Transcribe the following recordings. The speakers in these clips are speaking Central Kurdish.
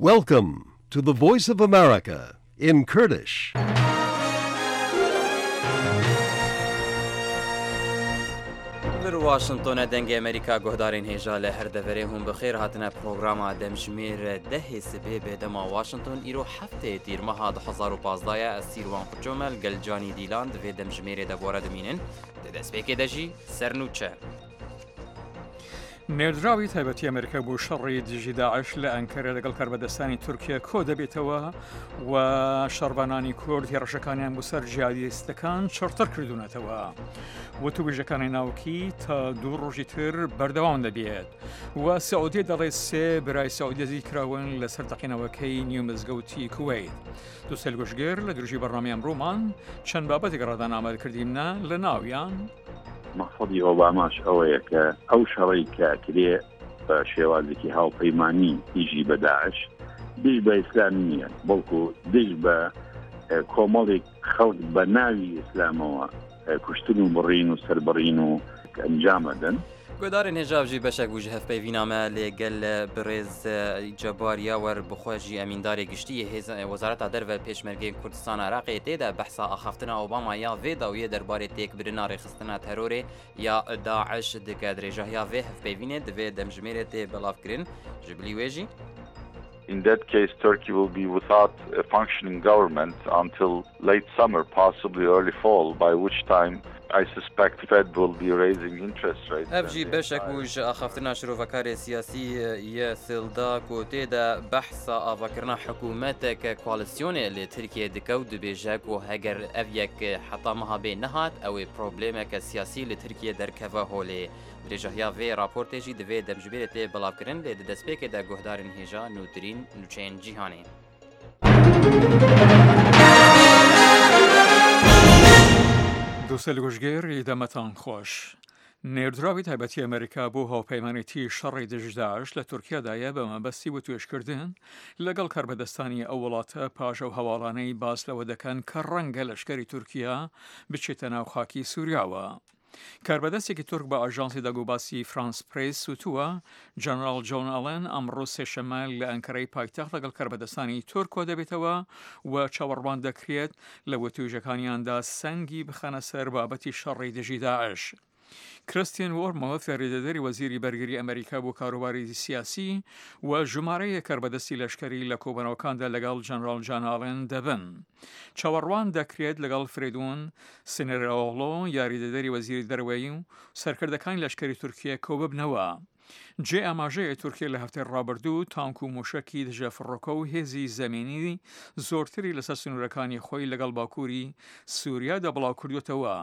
Welcome to the Voice of America in Kurdish. واشنطن دنگ امریکا گهدارین هیجا لهر دوره هم بخیر هاتنا پروگراما دمجمیر ده سبه به دما واشنطن ایرو هفته تیر ماه 2015 اسیروان جمل گلجانی دیلاند و دمجمیر دبوره دمینن دست بکی دجی سرنوچه نێردراوی تایبەتی ئەمریکا بۆ شەڕی دژی داعش لە ئەنکەرە لەگەڵ کاربەدەستانی تورکیا کۆ دەبێتەوە و شەڕبانانی کورد هێرشەکانیان بۆ سەر جیهادیستەکان چڕتر کردوونەتەوە و توێژەکانی ناوکی تا دوو ڕۆژی تر بەردەوام دەبێت و سعودی دەڵێ سێ برای سعودی دەزی کراون لەسەر تەقینەوەکەی نیو مزگەوتی کوێیت دووسێل گۆشتگێر لە دروژی بەڕنامەی ئەمڕۆمان چەند بابەتێک ڕادان ئامادەکردیمە لە ناویان مەقصەدی ئۆباماش ئەوەیە کە ئەو شەڕی کە کرێ بە شێوازێکی هاوپەیمانی دیژی بە داعش دیژ بە ئیسلام نییە بەڵکو دیژ بە کۆمەڵێک خەڵک بە ناوی ئیسلامەوە کوشتن و بڕین و سەربڕین و ئەنجامەدەن گۆدارین هێژاوژی بەشێک بوو ژە هەفپەیڤینامە لێگەل بڕێز جەباریا وەربخۆژی ئەمینداری گشتی وەزارەتە دەرە پێشمەرگەی کوردستان عراقی تێدا بەحسا ئاخافتنا ئۆباما یا vێداویە دەربارەی تێکبرنا ڕێخستنا تەرۆرێ یا داعش دکە درێژەهیا vê هەفپەیڤینێ divê demjimêrê tê belavkirin ji bilî wê jî In that case, Turkey will be without a functioning government until late summer, possibly early fall, by which time I suspect Fed will be raising interest rates. Evji beşek uj axaftina şrovakarê siyasî ye silda ku tê de behsa avakirina hikûmetek koalisyonê li Tirkiye dikew dibêje ku heger ev yek heta meha bê nehat ew ê problemeke siyasî li Tirkiye derkeve holê. Dirêjehiya vê raportê jî divê demjibêrê tê belavkirin lê di destpêkê de guhdarên hêja nûtirîn nûçeyên cîhanê. دووسێل گۆشتگێر ئیدەمەتان خۆش نێردراوی تایبەتی ئەمریکا بۆ هاوپەیمانێتی شەڕی دژی داعش لە تورکیادایە بە مەبەستی و توێژکردن لەگەڵ کاربەدەستانی ئەو وڵاتە پاش ئەو هەواڵانەی باس لەوە دەکەن کە ڕەنگە لەشکەری تورکیا بچێتە ناو خاکی سووریاوە کاربەدەستێکی تورک بە ئاژانسی دەگوباسی فرانس پرێس سوتووە جەنەرال جۆن ئەڵێن ئەمڕۆ سێشەمە لە ئەنکەرەی پایتەخت لەگەڵ کاربەدەستانی تورک کۆ دەبێتەوە و چاوەڕوان دەکرێت لە وتوێژەکانیاندا سەنگی بخەنە سەر بابەتی شەڕی دژی داعش کریستین وۆرمەوە فێڕیدەدەری وەزیری بەرگری ئەمریکا بۆ کاروباری سیاسی و ژمارەیە کاربەدەستی لەشکەری لە کۆبنەوەکاندا لەگەڵ جەنەرال جان ئاڵێن دەبن چاوەڕوان دەکرێت لەگەڵ فرێدون سنێرەوەڵۆ یاریدەدەری وەزیری دەروەیی و سەرکردەکانی لەشکەری تورکیە کۆ ببنەوە جێ ئاماژەیە تورکیا لە هەفتەی ڕابردوو تانک و موشکی دژە فڕۆکە و هێزی زەمینی زۆرتری لەسەر سنوورەکانی خۆی لەگەڵ باکووری سووریا دەبڵاو کردوتەوە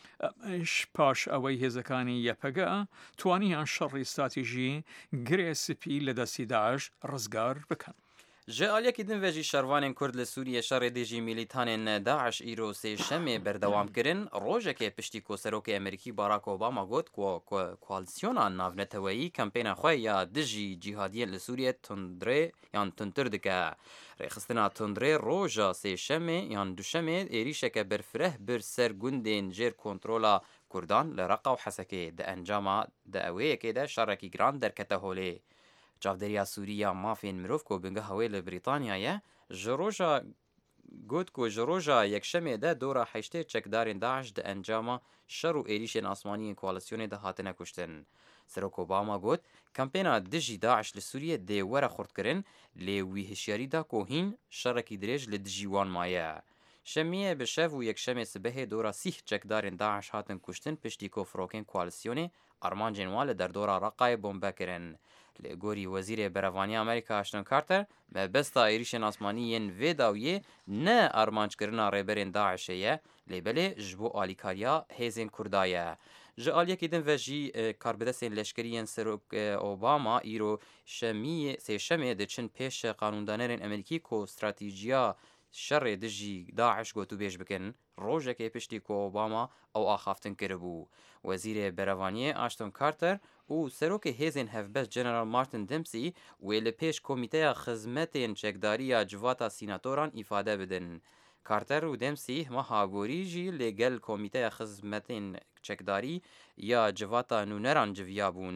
پاش ئەوەی هێزەکانی یەپەگە توانیان شەڕی استراتیژی گرێ سپی لە دەستی داعش ڕزگار بکەن Ji aliyekî din ve jî şervanên Kurd li Sûriye şerê dê jî mîlîtanên Daeş îro sê şemê berdewam kirin rojekê piştî ku Serokê Amerîkî Barack Obama got ku koalisyona navneteweyî kampêna xwe ya dijî cîhadiyên li Sûriye tundrê yan tundtir dike. Rêxistina tundrê roja sê şemê yan duşemê êrîşeke berfireh bir ser gundên jêr kontrola Kurdan li Reqa û Hesekê di encama di eweyekê de şerekî giran derkete holê. Çavderiya Sûriya mafên mirov ku bingeha wê li Brîtanyayê ji roja got ku ji roja yekşemê de dora heştê çekdarên Daeş di encama şer û êrîşên asmaniyên koalisyonê de hatine kuştin. Serok Obama got kampêna dijî Daeş li Sûriye dê were xurtkirin lê wî hişyarî da ku hîn şerekî dirêj li dijî wan maye. Şemiyê bi şev û yekşemê sibehê dora sîh çekdarên Daeş hatin kuştin piştî ku firokên koalisyonê armancên wan li derdora Reqayê bombe kirin. Li gorî Wezîrê Berevaniya Amerîka Ashton Carter mebesta êrîşên asmanî yên vê dawiyê ne armanckirina rêberên Daişê ye lêbelê ji bo alîkariya hêzên Kurda ye. Ji aliyekî din ve jî karbedestên leşkeriyên Serok Obama îro sêşemê diçin pêş qanûndanerên Amerîkî ku stratîjiya şerê dijî Daeş gotûbêj bikin rojekê piştî ku Obama ew axaftin kiribû. Wezîrê Berevaniyê Ashton Carter û serokê hêzên hevbest General Martin Dempsey wê li pêş Komîteya Xizmetên Çekdariya Civata Sînatoran îfade bidin. Carter û Dempsey meha gorî jî lêgel Komîteya Xizmetên Çekdarî ya Civata Nûneran civiya bûn.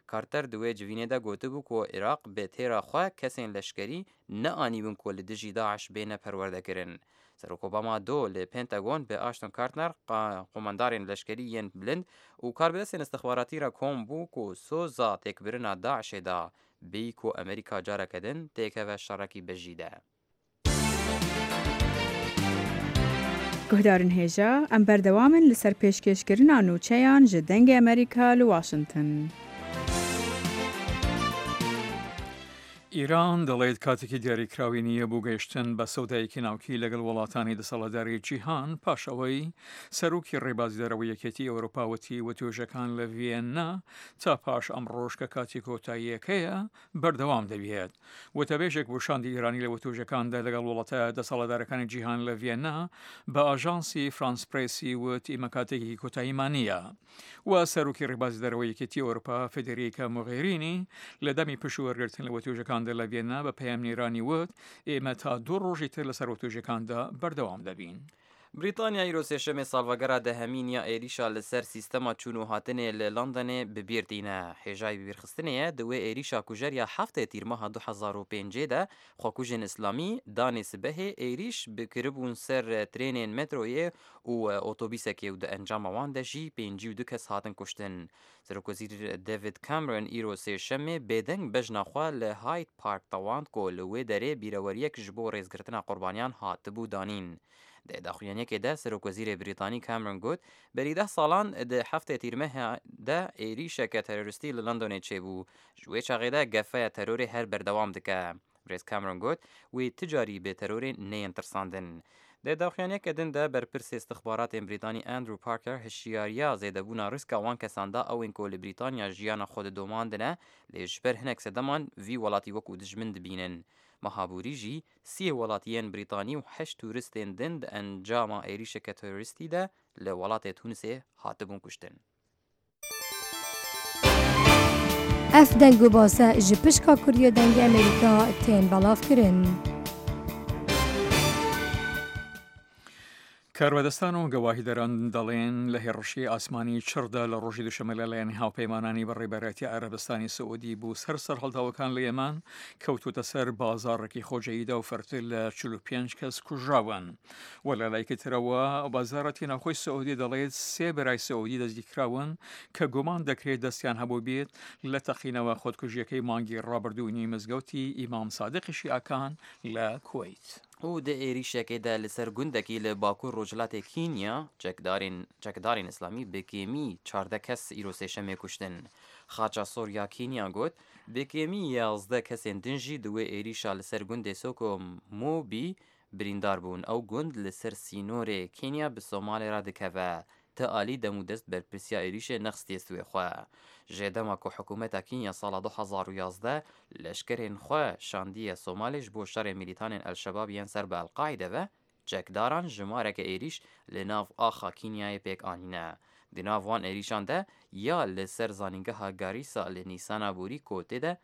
کارتر دوی جوینه دا گوته بو کو عراق به تیرا خوا کسین لشکری نه آنی بون کو لدجی داعش بین پرورده کرن. سروک اوباما دو لپنتاگون به آشتون کارتنر قماندارین لشکری ین بلند و کاربدسین استخباراتی را کم بو کو سوزا تکبرنا داعش دا بی کو امریکا جارا کدن تیکه و شرکی بجیده. گهدارن هێژا ئەم بەردەوامن لەسەر پێشکەشکردنا نوچەیان ji dengê Amerîka li Washington. ئیران دەڵێت کاتێکی دیاریکراوی نییە بۆ گەیشتن بە سەودایەکی ناوکی لەگەڵ وڵاتانی دەسەڵاتداری جیهان پاشەوەی سەرۆکی ڕێبازیدارەوەی یەکێتی ئەوروپاوەتی و توێژەکان لە ڤیێننا تا پاش ئەم ڕۆژ کە کاتی کۆتاییەکەیە بەردەوام دەبێت. وتەبێژێک بۆ شاندی ئیرانی لە وتوێژەکاندا لەگەڵ وڵاتە دەسەڵاتدارەکانی جیهان لە ڤیێننا بە ئاژانسی فرانس پرێسی وت ئیمە کاتێکی کۆتاییمان نییە. و سەرۆکی ڕێبازیدارەوەی یەکێتی ئەوروپا فێدریکا موغێرینی لە دەمی پشووەرگرتن لە وتوێژەکان لە ڤیێننا بە پەیامنێرانی وت ئێمە تا 2 ڕۆژی تر لەسەر وتوێژەکاندا بەردەوام دەبین. بریتانیا ئیرۆ سێشەمێ ساڵڤەگەرا دەهەمینیا ئێریشا لەسەر سیستەما چوون و هاتنێ لە لەندەنێ ببیردینە. هێژای ببیرخستنەیە دوێ ئێریشا کوژەریا هەفتێ تیرمەها 2005 خۆکوژên ئیسلامی دانێ سبەهێ ئێریش بکربوون سەر ترێنên مترۆیê û ئۆتۆبیسێکê و di encama wan de jî 52 kes hatin kuştin. Serokvezîr David Cameron îro sêşemê bêdeng bejna xwe li Hyde Park dewand ku li wê derê bîreweriyek ji bo rêzgirtina qurbaniyan hatibû danîn. Di daxuyaniyekê de Serokvezîrê Brîtanî Cameron got berî 10 salan di heftê tîrmehê de êrîşeke teroristî li Londonê çêbû. Ji wê çaxê de gefeya terorê her berdewam dike. Brêz Cameron got wê ticarî bê terorê neyên tirsandin. Di daxuyaniyeke din de berpirsê istixbaratên Brîtanî Andrew Parker hişyariya zêdebûna riska wan kesan da ew ên ku li Brîtanya jiyana xwe didomandine lê ji ber hinek sedeman vî welatî wekû dijmin dibînin. Mehabûrî jî 30 welatiyên Brîtanî û 8 tûristên din di encama êrişeke teroristî de li welatê Tunisê hatibûn kuştin. Ev deng û base ji pişka Kuriya dengê Amerîka tên belavkirin. کاربەدەستان و گەواهیدەران دەڵێن لە هێڕشی ئاسمانی چڕدا لە ڕۆژی دوشەمە لەلایەن هاوپەیمانانی بەڕێبەرەتی عەرەبستانی سعودی بوو سەر هەڵداوەکان لە یەمان کەوتوتە سەر بازاڕێکی خۆجەییدا و فەرتر لە 45 کەس کوژراون. و لە لایەکی ترەوە بازاڕەتی ناوخۆی سعودی دەڵێت 3 برای سعودی دەستگیرکراون کە گومان دەکرێت دەستیان هەبوو بێت لە تەقینەوە خۆدکوژیەکەی مانگی ڕابردوونی مزگەوتی ئیمام سادقی شیعەکان لە کوێیت. و د êrîşekê li ser gundekî li Bakur Rojhilatê Kenya çekdarên İslamî bi kêmî 14 kes îro sêşemê kuştin. Xaça Sorya Kenya got bi kêmî 11 kesên din jî di wê êrîşa li ser gundê Soko Mobi birîndar bûn. Ew gund li ser sînorê Kenya bi Somalê ra dikeve. Te alî demû dest berpirsiya êrîşê nexistiye stûyê xwe. Ji dema ku hikûmeta Kenya sala 2011 leşkerên xwe şandiye Somalê ji bo şerê mîlîtanên El-Şebab yên ser bi El-Qaîde ve çekdaran ji mareke êrîş li nav axa Kenyayê pêk anîne. Di nav wan êrîşan de ya li ser zanîngeha Garîsa li Nîsana Borî kotê de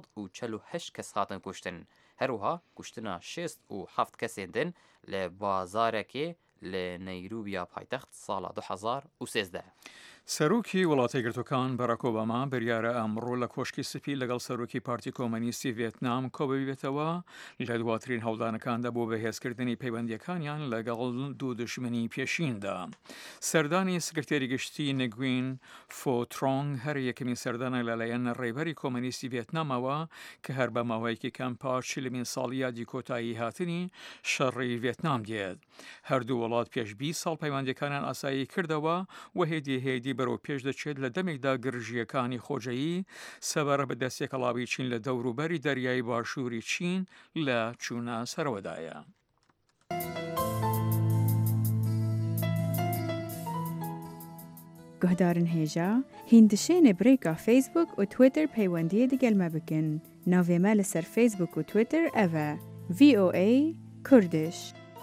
148 kes hatin kuştin. Her wiha kuştina 6 û 7 kesên din li bazarekê li Neyrobiya paytext sala 2013. سەرۆکی وڵاتی گرتوەکان بەراک ئۆباما بریارە ئەمڕۆ لە کۆشکی سپی لەگەڵ سەرۆکی پارتی کۆمەنیستی ڤێتنام کۆببێتەوە لە دواترین هەوڵدانەکاندا بۆ بەهێزکردنی پەیوەندیەکانیان لەگەڵ دوو دژمنی پێشیندا. سەردانی سکرتێری گشتی نگوین فۆترۆنگ هەر یەکەمی سەردانە لەلایەن ڕێبەری کۆمەنیستی ڤێتنامەوە کە هەر بە ماوەیەکی کەم پاش چلمین ساڵی یادی کۆتایی هاتنی شەڕی ڤێتنام دێت. هەردوو وڵات پێش 20 ساڵ پەیوەندیەکانیان ئاسایی کردەوە و هێدی بەرەو پێش دەچێت لە دەمێکدا گرژیەکانی خۆجەیی سەبارە بە دەستێکەڵاوی چین لە دەوروبەری دەریای باشووری چین لە چوونە سەرەوەدایە. گهدارن هێژا هیندشێنێ برێکا فیسبوک و تویتر پەیوەندیە دەگەلمە بکەن. ناوێمە لەسەر فیسبوک و تویتر ئەڤە VOA کوردش.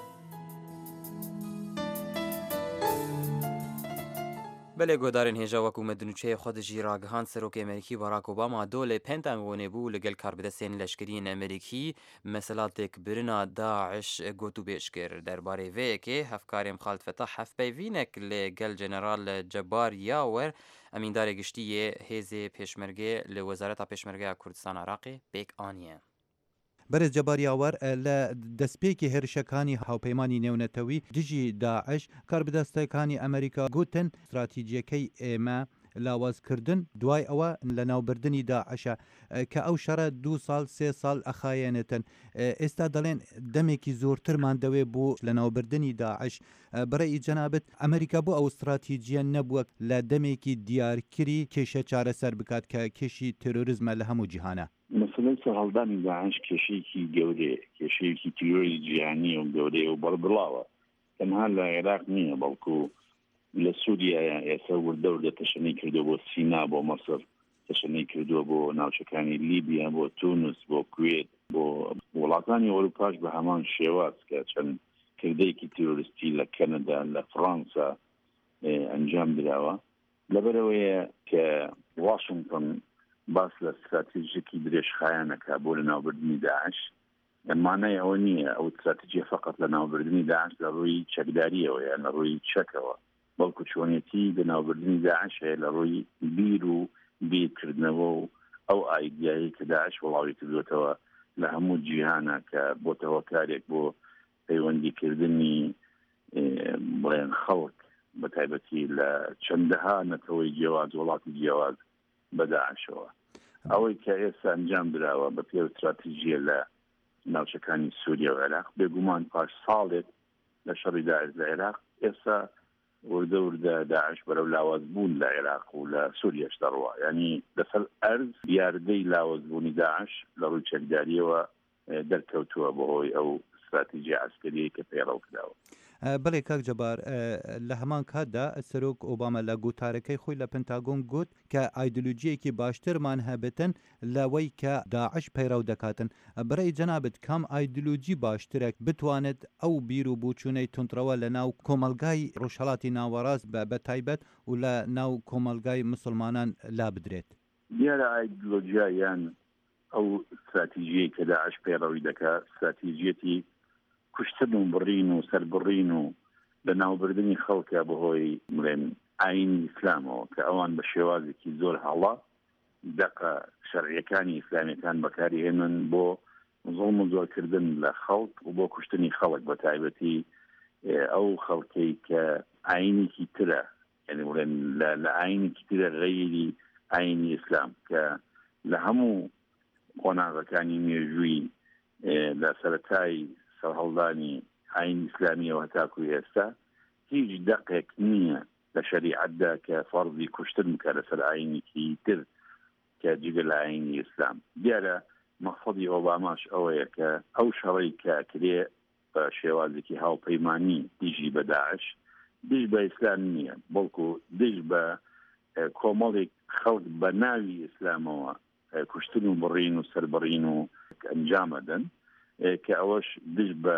بەلێ گۆدارن هێژا وەکو مەدنوچەیە خۆ دژی ڕاگەهان سەرۆکی ئەمریکی باراک ئۆباما دۆ لێ پێنتاگۆنێ بوو لەگەڵ کاربدەستێن لەشکریین ئەمریکی مەسەلاتێک برنا داعش گوت و بێش کرد دەربارەی vêyekê hevkarê Xalid Fetah hevpeyvînek lê gel Jeneral Cebar Yawer ئەمیندارێ گشتیە هێزێ پێشمەرگێ لە وەزارەتە پێشمەرگەیە کوردستان عراقی پێک ئانیە. بەرز جەباریاوەر لە دەستپێکی هێرشەکانی هاوپەیمانی نێونەتەوی دژی داعش کاربدەستەکانی ئەمریکا گوتن استراتیجیەکەی ئێمە لاوازکردن دوای ئەوە لە ناوبردننی داعشە کە ئەو شەڕە 2 ساڵ 3 ساڵ ئەخایەنێتن ئێستا دەڵێن دەمێکی زۆرترمان دەوێ بوو لە ناوبردننی داعش بڕێی جەنابەت ئەمریکا بۆ ئەو استراتیجیە نەبووە لە دەمێکی دیارکری کێشە چارەسەر بکات کە کێشی تێرۆریزمە لە هەموو جیهانە. مثلەی سەرهەڵدانی داعش کێشەیەکی گەورەیە کێشەیەکی تیۆری جیهانی و گەورەیە و بەڵبڵاوە تەنها لە عێراق نییە بەڵکو لە سووریایە ئێستا وردە تەشەنەی کردو بۆ سینا بۆ مەسر تەشەنەی کردووە بۆ ناوچەکانی لیبیا بۆ تونس بۆ کوێت بۆ وڵاتانی ئەوروپاش بە هەمان شێواز کە چەند کردەیەکی تیرۆریستی لە کەنەدا لە فڕانسا ئەنجام دراوە لەبەرەوەیە کە واشنگتن باس لە استراتیژیەکی درێژخایەنەکە بۆ لە ناوبردننی داعش مانای ئەوە نییە ئەو استراتیژیە فقط لە ناوبردننی داعش لە ڕووی چەکداریەوە یان لە ڕووی چەکەوە بەڵکو چۆنیەتی لە ناوبردننی داعش هەیە لە ڕووی بیر و بیرکردنەوە و ئەو ئایدیایی کە داعش وڵاوی کردوێتەوە لە هەموو جیهانە کە بۆتەوە کارێک بۆ پەیوەندیکردنی بڵێن خەڵک بە تایبەتی لە چەندەها نەتەوەی جیاواز وڵاتی جیاواز بە داعشەوە ئەوەی کە ئێستا ئەنجام دراوە بە پێ استراتیژیە لە ناوچەکانی سووریا و عێراق بێگومان پاش ساڵێک لە شەڕی داعش لە عێراق ئێستا وردە داعش بەرەو لاوازبوون لە عێراق و لە سووریاش دەڕوە یعنی لەسەر ئەرز دیاردەی لاوازبوونی داعش لە ڕووی چەکداریەوە دەرکەوتووە بەهۆی ئەو استراتیژیە عسکەریە کە پێڕەو کراوە. بەڵێ کاک جەبار لە هەمان کاتدا سەرۆک ئۆبامە لە گوتارەکەی خۆی لە پنتاگۆن گوت کە ئایدۆلۆژیەکی باشترمان هەبێتن لەوەی کە داعش پەیڕەو دەکاتن بەڕێی جەنابەت کام ئایدۆلۆژی باشترێک بتوانێت ئەو بیر و بوچوونەی تونترەوە لە ناو کۆمەلگای ڕۆژهەڵاتی ناوەڕاست بە تایبەت و لە ناو کۆمەلگای مسلمانان لا بدرێت دیارە ئایدۆلۆژیا یان ئەو استراتیژیەی کە داعش پەیڕەوی دەکات استراتیژیەتی کوشتن و بڕین و سەربڕین و لە ناوبردننی خەڵکە بەهۆی بڵێن ئاینی ئیسلامەوە کە ئەوان بە شێوازێکی زۆر هەڵا دەقە شەرعیەکانی ئیسلامیەکان بەکارهێنن بۆ زۆڵم و زۆرکردن لە خەڵک و بۆ کوشتنی خەڵک بە تایبەتی ئەو خەڵکەی کە ئاینێکی ترە یعنی بڵێن لە ئاینێکی ترە غەیری ئاینی ئیسلام کە لە هەموو قۆناغەکانی مێژووی لە سەرەتای سەرهەڵدانی ئاین ئیسلامیەوە تاکوی ئێستا هیچ دەقێک نییە لە شەریعەتدا کە فەرضی کوشتن بکە لەسەر ئاینێکی تر کە جگە لە ئاینی ئیسلام دیارە مەقسەدی ئۆباماش ئەوەیە کە ئەو شەڕەی کە کرێ بە شێوازێکی هاوپەیمانی دژی بە داعش دژ بە ئیسلام نییە بەڵکو دژ بە کۆمەڵێک خەڵک بە ناوی ئیسلامەوە کوشتن و بڕین و سەربڕین و ئەنجامەدەن کە ئەوەش دژ بە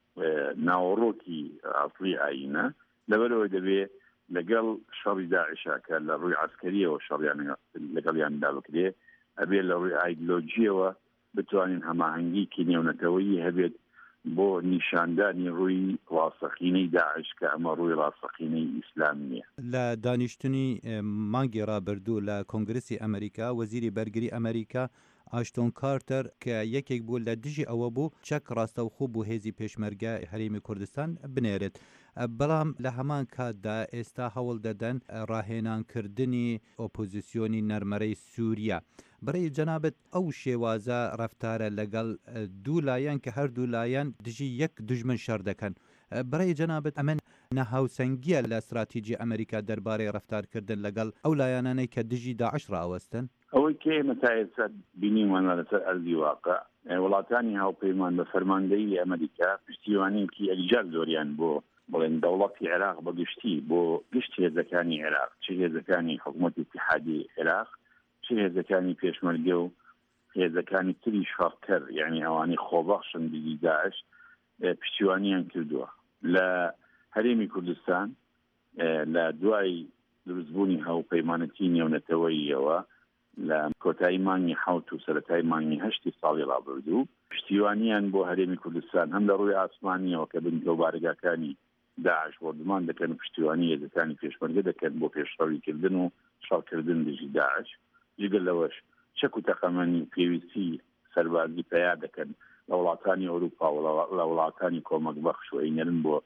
ناوەڕۆکی ئاسڵی ئاینە لەبەرەوە دەبێت لەگەڵ شەڕی داعشا کە لە ڕووی عسکەریەوە شەڕیان لەگەڵیاندا بکرێ ئەبێت لە ڕووی ئایدۆلۆژیەوە بتوانین هەماهەنگیکی نێونەتەوەیی هەبێت بۆ نیشاندانی ڕووی ڕاستەقینەی داعش کە ئەمە ڕووی ڕاستەقینەی ئیسلام نییە. لە دانیشتنی مانگی ڕابردوو لە کۆنگرسی ئەمریکا وەزیری بەرگری ئەمریکا ئاشتۆن کارتەر کە یەکێک بوو لە دژی ئەوە بوو چەک ڕاستەوخۆ بوو هێزی پێشمەرگە هەرێمی کوردستان بنێرێت بەڵام لە هەمان کاتدا ئێستا هەوڵ دەدەن ڕاهێنانکردنی ئۆپۆزیسیۆنی نەرمەرەی سووریا بەڕێی جەنابەت ئەو شێوازە ڕەفتارە لەگەڵ دوو لایەن کە هەردوو لایەن دژی یەک دوژمن شەڕ دەکەن بەڕێی جەنابەت ئەمن نەهاوسەنگیە لە استراتیژی ئەمریکا دەربارەی ڕەفتارکردن لەگەڵ ئەو لایەنانەی کە دژی داعش ڕاوەستن ئەوەی کێ مەتایسە بینیمان لەسەر ئەرزی واقع وڵاتانی هاوپەیمان بە فەرماندەی ئەمریکا پشتیوانیکی ئەجار زۆریان بۆ بڵێن دەوڵەتی عێراق بەگشتی بۆ گشت هێزەکانی عێراق چ هێزەکانی حکوومەتی اتحادی عێراق چ هێزەکانی پێشمەرگە و هێزەکانی تری شاڕکەر یعنی ئەوانی خۆبەخشن دژی داعش پشتیوانیان کردووە لە هەرێمی کوردستان لە دوای دروستبوونی هاوپەیمانەتی نێونەتەوەییەوە لە کۆتایی مانگی حوت و سەرەتای مانگی هەشتی ساڵی ڕابردوو پشتیوانیان بۆ هەرێمی کوردستان هەم لە ڕووی ئاسمانیەوە کە بنکە و بارگاکانی داعش بۆردمان دەکەن و پشتیوانی هێزەکانی پێشمەرگە دەکەن بۆ پێشڕەویکردن و شەڕکردن دژی داعش جگەل لەوەش چەک و تەقەمەنی پێویستی سەربازی پیا دەکەن لە وڵاتانی ئەوروپا و لە وڵاتانی کۆمەک بەخش و ئەینەرن بۆ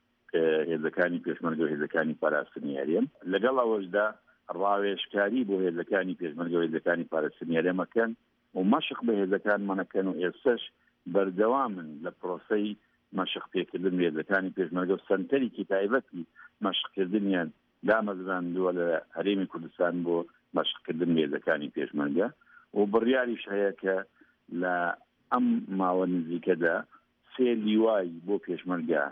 هێزەکانی پێشمەرگە و هێزەکانی پاراستنی هەرێم لەگەڵ ئەوەشدا ڕاوێژکاری بۆ هێزەکانی پێشمەرگە و هێزەکانی پاراستنی هەرێمەکەن و مەشق بە هێزەکانمانەکەن و ئێستش بەردەوامن لە پرۆسەی مەشق پێکردن هێزەکانی پێشمەرگە و سەنتەرێکی تایبەتی مەشقکردنیان دامەزراندووە لە هەرێمی کوردستان بۆ مەشقکردن هێزەکانی پێشمەرگە و بڕیاریش هەیە کە لە ئەم ماوە نزیکەدا سێ لیوای بۆ پێشمەرگە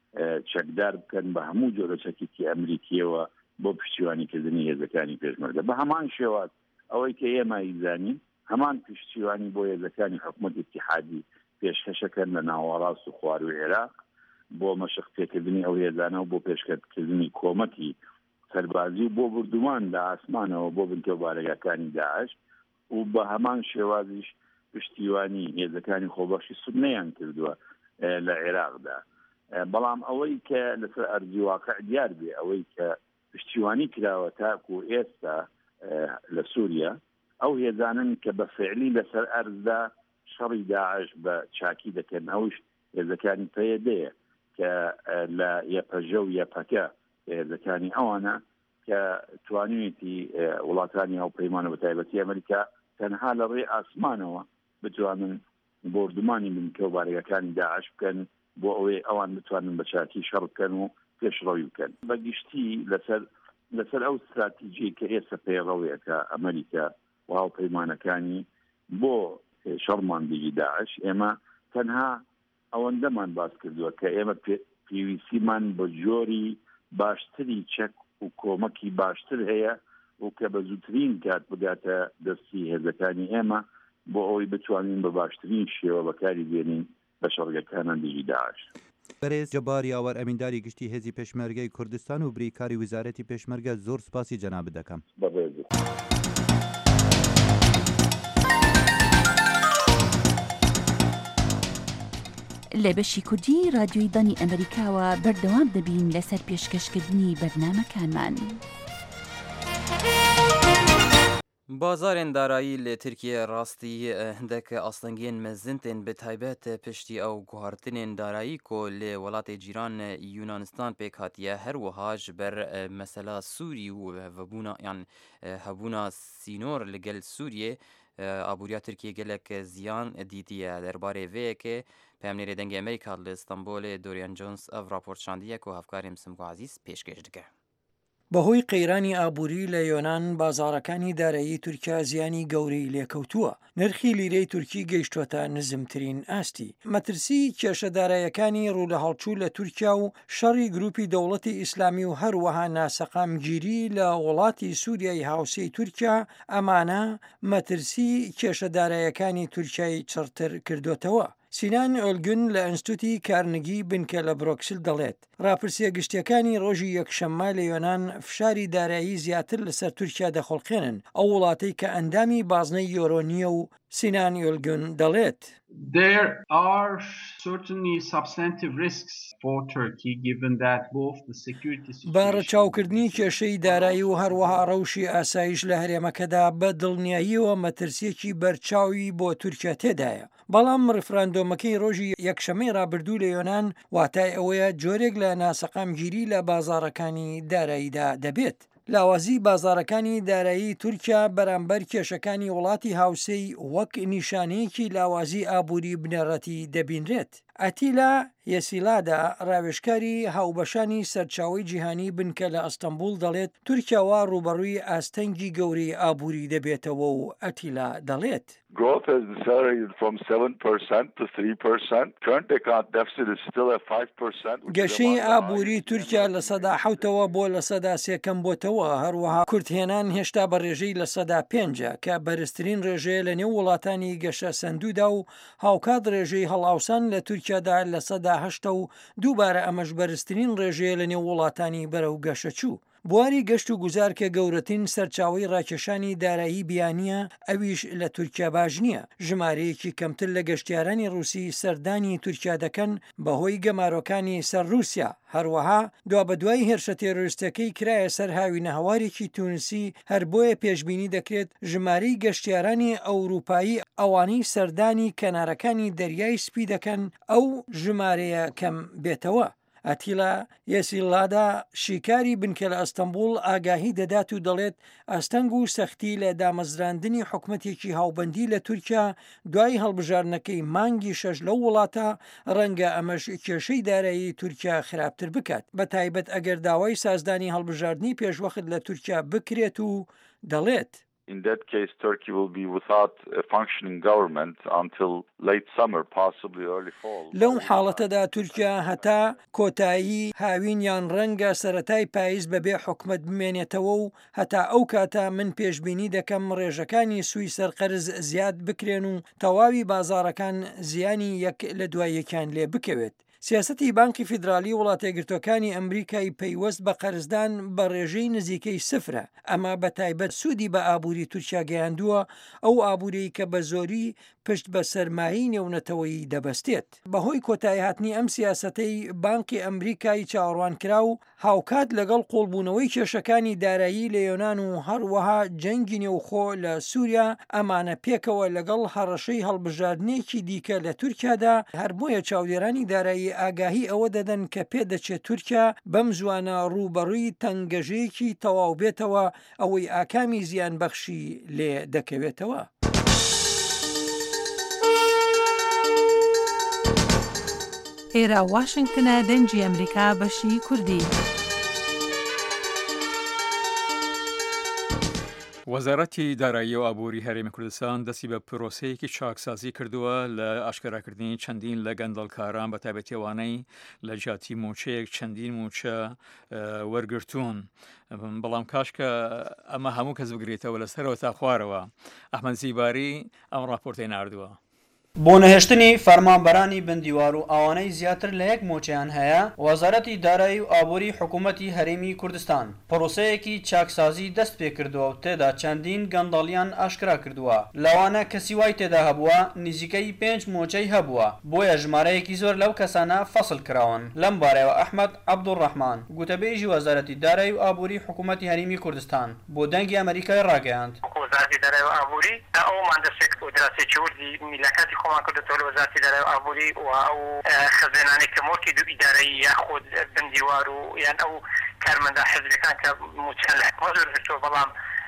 چەکدار بکەن بە هەموو جۆرە چەکێکی ئەمریکیەوە بۆ پشتیوانیکردنی هێزەکانی پێشمەرگە بە هەمان شێوات ئەوەی کە ئێمە ئیزانین هەمان پشتیوانی بۆ هێزەکانی حکوومەت ئیتیحادی پێشکەشەکەن لە ناوەڕاست و خواروی عێراق بۆ مەشق پێکردنی ئەو هێزانە و بۆ پێشکەشکردنی کۆمەکی سەربازی و بۆ بردومان لە ئاسمانەوە بۆ بنکە بارەگاکانی داعش و بە هەمان شێوازیش پشتیوانی هێزەکانی خۆبەخشی سوننەیان کردووە لە عێراقدا بەڵام ئەوەی کە لەسەر ئەرزی واقع دیار بێ ئەوەی کە پشتیوانی کراوە تاکو ئێستا لە سووریا ئەو هێزانن کە بە فعلی لەسەر ئەرزدا شەڕی داعش بە چاکی دەکەن ئەوش هێزەکانی پەیەدەیە کە لە یەپەژە و یەپەکە هێزەکانی ئەوانە کە توانوێتی وڵاتانی هاوپەیمانە بە تایبەتی ئەمریکا تەنها لە ڕێی ئاسمانەوە بتوانن بردومانی بنکە و بارەگەکانی داعش بکەن بۆ ئەوەی ئەوان بتوانن بە چاکی شەڕ بکەن و پێشڕەوی بکەن بەگشتی لەسەر ئەو استراتیژی کە ئێستا پێڕەوەیەکە ئەمریکا و هاوپەیمانەکانی بۆ شەڕمان دژی داعش ئێمە تەنها ئەوەندەمان باس کردووە کە ئێمە پێویستیمان بە جۆری باشتری چەک و کۆمەکی باشتر هەیە و کە بە زووترین کات بگاتە دەستی هێزەکانی ئێمە بۆ ئەوەی بتوانین بە باشترین شێوە بەکاری بێنین بە شەڕگەکانان دژی داعش. بەرێز جەبار یاوەر ئەمینداری گشتی هێزی پێشمەرگەی کوردستان و بریکاری ویزارەتی پێشمەرگە زۆر سپاسی جەناب دەکەم. لە بەشی کوردی رادیۆی دانی ئەمریکاوە بەردەوام دەبین لەسەر پێشکەشکردنی بەرنامەکانمان. بازارên darayî li Tirkiye rastî hindek aslengiyên mezin tên bi taybet piştî ew guhartinên darayî ku lê welatê cîran Yunanistan pêk hatiye her wiha ji ber mesela Sûrî û hebûna sînor li gel Sûriyê abûriya Tirkiye gelek ziyan dîtiye derbarê vê yekê Peyamnêrê dengê Amerîka li Stenbolê Dorian Jones ev rapor şandiye ku hevkarê Misim Guazîz pêşkêş dike. بەهۆی قەیرانی ئابووری لە یۆناان بازاڕەکانی دارایی تورکیا زیانی گەورەی لێکەوتووە نرخی لیرەی تورکی گەیشتوەتە نزمترین ئاستی مەترسی کێشەدارایەکانی ڕوو لە هەڵچوو لە تورکیا و شەڕی گروپی دەوڵەتی ئیسلامی و هەروەها ناسەقامگیری لە وڵاتی سووریای هاوسەی تورکیا ئەمانە مەترسی کێشەدارایەکانی تورکیای چڕتر کردوتەوە. سینان ئۆلگن لە ئەنستوتی کارنگی بنکە لە برۆکسل دەڵێت راپرسیە گشتیەکانی ڕۆژی یەکشەممە لە یۆناان فشاری دارایی زیاتر لەسەر تورکیا دەخۆڵقێنن ئەو وڵاتەی کە ئەندامی بازنەی یۆرۆنیە و سینان ئۆلگن دەڵێت. There are certainly substantive risks for Turkey given that both the security situation بارەچاوکردنی کێشەی دارایی و هەروەها ڕەوشی ئاسایش لە هەرێمەکەدا بە دڵنیاییەوە مەترسیەکی بەرچاوی بۆ تورکیا تێدایە بەڵام ڕفراندۆمەکەی ڕۆژی یەکشەمەی ڕابردوو لە یۆناان واتای ئەوەیە جۆرێک لە ناسەقامگیری لە بازاڕەکانی داراییدا دەبێت. لاوازی بازاڕەکانی دارایی تورکیا بەرامبەر کێشەکانی وڵاتی هاوسەی وەک نیشانەیەکی لاوازی ئابووری بنەڕەتی دەبینرێت. ئەتیلا یەسیلادا ڕاوێژکاری هاوبەشانی سەرچاوی جیهانی بنکە لە ئەستەمبول دەڵێت تورکیاوە ڕوبەڕووی ئاستەنگی گەوری ئابووری دەبێتەوە و ئەتیلا دەڵێت. Growth has decelerated from 7% to 3%. Current account deficit is still at 5%. گەشەی ئابووری تورکیا لە سەدا حوتەوە بۆ لە سەدا سێکەم بۆتەوە هەروەها کورتهێنان هێشتا بە ڕێژەی لە سەدا پێنجە کە بەرزترین ڕێژەیە لە نێو وڵاتانی گەشە سندوودا و هاوکات ڕێژەی هەڵاوسان لە تورکیادا لە سەدا هەشتە و دووبارە ئەمەش بەرزترین ڕێژەیە لە نێو وڵاتانی بەرەو گەشەچوو. بواری گەشت و گوزار کە گەورەترین سەرچاوی ڕاکێشانی دارایی بیانیە ئەویش لە تورکیا باش نییە. ژمارەیەکی کەمتر لە گەشتیارانی رووسی سەردانی تورکیا دەکەن بەهۆی گەمارۆکانی سەر رووسیا. هەروەها دوا بە دوای هێرشە تێرۆریستەکەی کرایە سەر هاوینە هەوارێکی تونسی، هەر بۆیە پێشبینی دەکرێت ژمارەی گەشتیارانی ئەوروپایی ئەوانەی سەردانی کەنارەکانی دەریای سپی دەکەن ئەو ژمارەیە کەم بێتەوە. ئەتیلا یەسیلادا شیکاری بنکە لە ئەستەمبول ئاگاهی دەدات و دەڵێت ئەستەنگ و سەختی لە دامەزراندنی حکومەتێکی هاوبەندی لە تورکیا دوای هەڵبژارنەکەی مانگی 6 لەو وڵاتە ڕەنگە ئەمەش کێشەی دارایی تورکیا خراپتر بکات، بە تایبەت ئەگەر داوای سازدانی هەڵبژاردننی پێشوەخت لە تورکیا بکرێت و دەڵێت. In that case, Turkey will be without a functioning government until late summer, possibly early fall. لەو حاڵەتەدا تورکیا هەتا کۆتایی هاوینیان ڕەنگە سەرەتای پاییز بەبێ حکومت بمێنێتەوە و هەتا ئەو کاتە من پێشبینی دەکەم ڕێژەکانی سووی سەرقەرز زیاد بکرێن و تەواوی بازارەکان زیانی یەک لە دوای یەکیان لێ بکەوێت. سیاسەتی بانکی فیدرالی وڵاتە یەکگرتوەکانی ئەمریکای پەیوەست بە قەرزدان بە ڕێژەی نزیکەی سفرە. ئەمە بە تایبەت سوودی بە ئابووری تورکیا گەیاندووە، ئەو ئابووری کە بە زۆری پشت بە سەرمایی نێونەتەوەی دەبەستێت. بەهۆی کۆتایی هاتنی ئەم سیاسەتەی بانکی ئەمریکای چاوەڕوانکرا و هاوکات لەگەڵ قوڵبوونەوەی کێشەکانی دارایی لە یۆنان و هەروەها جەنگی نێوخۆ لە سووریا، ئەمانە پێکەوە لەگەڵ هەڕەشەی هەڵبژاردنێکی دیکە لە تورکیادا هەر بۆیە چاودێرانی دارایی ئاگاهی ئەوە دەدەن کە پێدەچێت تورکیا بەم زوانە ڕوبەڕووی تەنگەژەیەکی تەواو بێتەوە، ئەوەی ئاکامی زیان بەخشی لێ دەکەوێتەوە. ئێرە واشنگتنە دەنجی ئەمریکا بەشی کوردی. وەزارەتی دارایی و ئابووری هەرێمی کوردستان دەستی بە پرۆسەیەکی چاکسازی کردووە لە ئاشکراکردنی چەندین لە گەندەڵکاران بە تایبەتیوانەی لە جیاتی موچەیەک چەندین موچە وەرگرتوون. بەڵام کاشکە ئەمە هەموو کەس بگرێتەوە لەسەرەوە تا خوارەوە. ئەحمەد زیباری ئەم ڕاپۆرتەی ناردووە. بۆ نەهێشتنی فەرمانبەرانی بندیوار و ئەوانەی زیاتر لە یەک مۆچەیان هەیە، وەزارەتی دارایی و ئابووری حکوومەتی هەرێمی کوردستان پرۆسەیەکی چاکسازی دەست پێ کردووە و تێدا چەندین گەندەڵیان ئاشکرا کردووە. لەوانە کەسی وای تێدا هەبووە نزیکەی 5 مۆچەی هەبووە، بۆیە ژمارەیەکی زۆر لەو کەسانە فەسڵ کراون. لەم بارەوە ئەحمەد عەبدوڕەحمان گوتەبێژی وەزارەتی دارایی و ئابووری حکوومەتی هەرێمی کوردستان بۆ دەنگی ئەمریکای ڕاگەیاند. وەزارەتی دارایی و ئابووری ئەومان دەستێک و دراسێکی وردی میلەکەتی خۆمان کردوتەوە لە وەزارەتی دارایی و ئابووری و ئەو خەزێنانی کە مۆکی دوو ئیدارەیی یاخود بندیوار و یان ئەو کارمەندە حزبەکان کە موچەن لە حکومەت وەرگرتووە بەڵام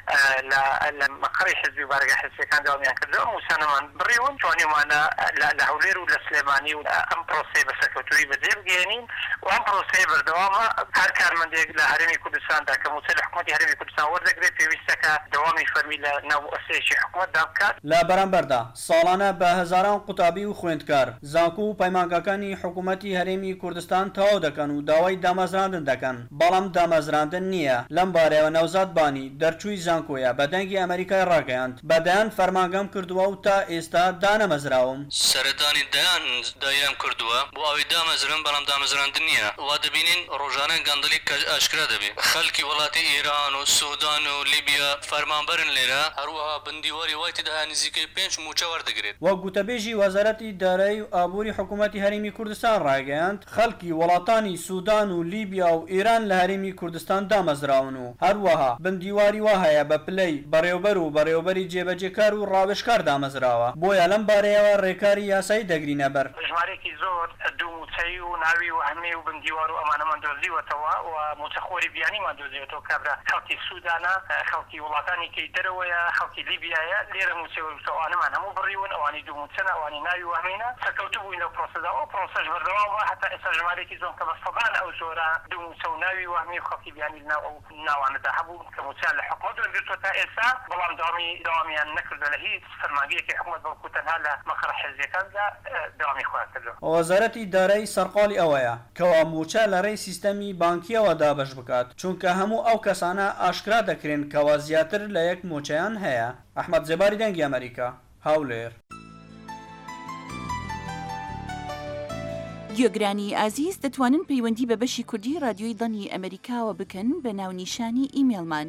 لە مەقڕی حزبی و بارگە حزبەکان داوامیان کردەوە موچانەمان بڕیون توانیمانە لە هەولێر و لە سلێمانی و ئەم پرۆسەی بەسەرکەوتووی بەجێبگێنین و ئەم پرۆسەی بەردەوامە هەر کارمەندێک لە هەرێمی کوردستاندا کە موچە لە حکومەتی هەرێمی کوردستان وەردەگرێت پێویستەکە دەوامی فەرمی لە ناو مؤسسەیەکی حکومەتدا بکات. لە بەرامبەردا ساڵانە بە هەزاران قوتابی و خوێندکار زانکۆ و پەیمانگەکانی حکوومەتی هەرێمی کوردستان تەواو دەکەن و داوای دامەزراندن دەکەن، بەڵام دامەزراندن نییە. لەم بارەیەوە نەوزاد بانی دەرچووی زانکۆیە بە دەنگی ئەمریکای ڕاگەیاند. بەدەیان فەرمانگەم کردووە و تا ئێستا دانەمەزراوم. سەرەتانی دایان کردووە بۆ ئەوەی دامەزرن، بەڵام دامەزراندن نییە. وا دەبینین ڕۆژانە گەندەڵی ئاشکرا دەبێت. خەڵکی وڵاتی ئێران و سوودان و لیبیا فەرمانبەرن لێرە، هەروەها بندیواری وای تێدا نزیکەی 5 موچە وەردەگرێت. وەک گوتەبێژی وەزارەتی دارایی و ئابووری حکوومەتی هەرێمی کوردستان ڕاگەیاند، خەڵکی وڵاتانی سوودان و لیبیا و ئێران لە هەرێمی کوردستان دامەزراون و هەروەها بندیواری وا هەیە بە پلەی بەڕێوەبەر و بەڕێوەبەری جێبەجێکار و ڕاوێژکار دامەزراوە. بۆیە لەم بارەیەوە ڕێکاری یاسایی دەگرینە بەر. ژمارەیەکی زۆر دوو موچەی و ناوی و هەمێ و بندیوار و ئەمانەمان دۆزیوەتەوە و موچەخۆری بیانیمان دۆزیوەتەوە کابرا خەڵکی سوودانە، خەڵکی وڵاتانی کەی دەرەوەیە، خەڵکی لیبیایە لێرە موچە وەرگرتەوەوانەمان هەموو بڕیون، ئەوانی دوو موچەنە، ئەوانی ناوی و هەمێنە سەرکەوتوو بووین لەو پرۆسەدا. ئەو پرۆسەش بەردەوامە هەتا ئێستا ژمارەیەکی زۆر کە بە سەدان ئەو زۆرە دوو موچە و ناوی و هەمێ و خەڵکی بیانی لەناو ئەو ناوانەدا هەبوو کە موچیان لە حکومەت وەرگرتووە تا ئێستا، بەڵام داوامیان نەکردە لە هیچ فەرمانگەیەکی حکومەت بەڵکو تەنها لە مەقڕە حزبەکاندا داوامی خۆیان کردووە. وەزارەتی دارایی سەرقاڵی ئەوەیە کەوا موچە لە ڕێی سیستەمی بانکیەوە دابەش بکات، چونکە هەموو ئەو کەسانە ئاشکرا دەکرێن کەوا زیاتر لە یەک موچەیان هەیە. ئەحمەد زێباری دەنگی ئەمریکا، هەولێر. گوێگرانی ئازیز دەتوانن پەیوەندی بە بەشی کوردی رادیۆی دڵی ئەمریکاوە بکەن بە ناونیشانی ئیمێلمان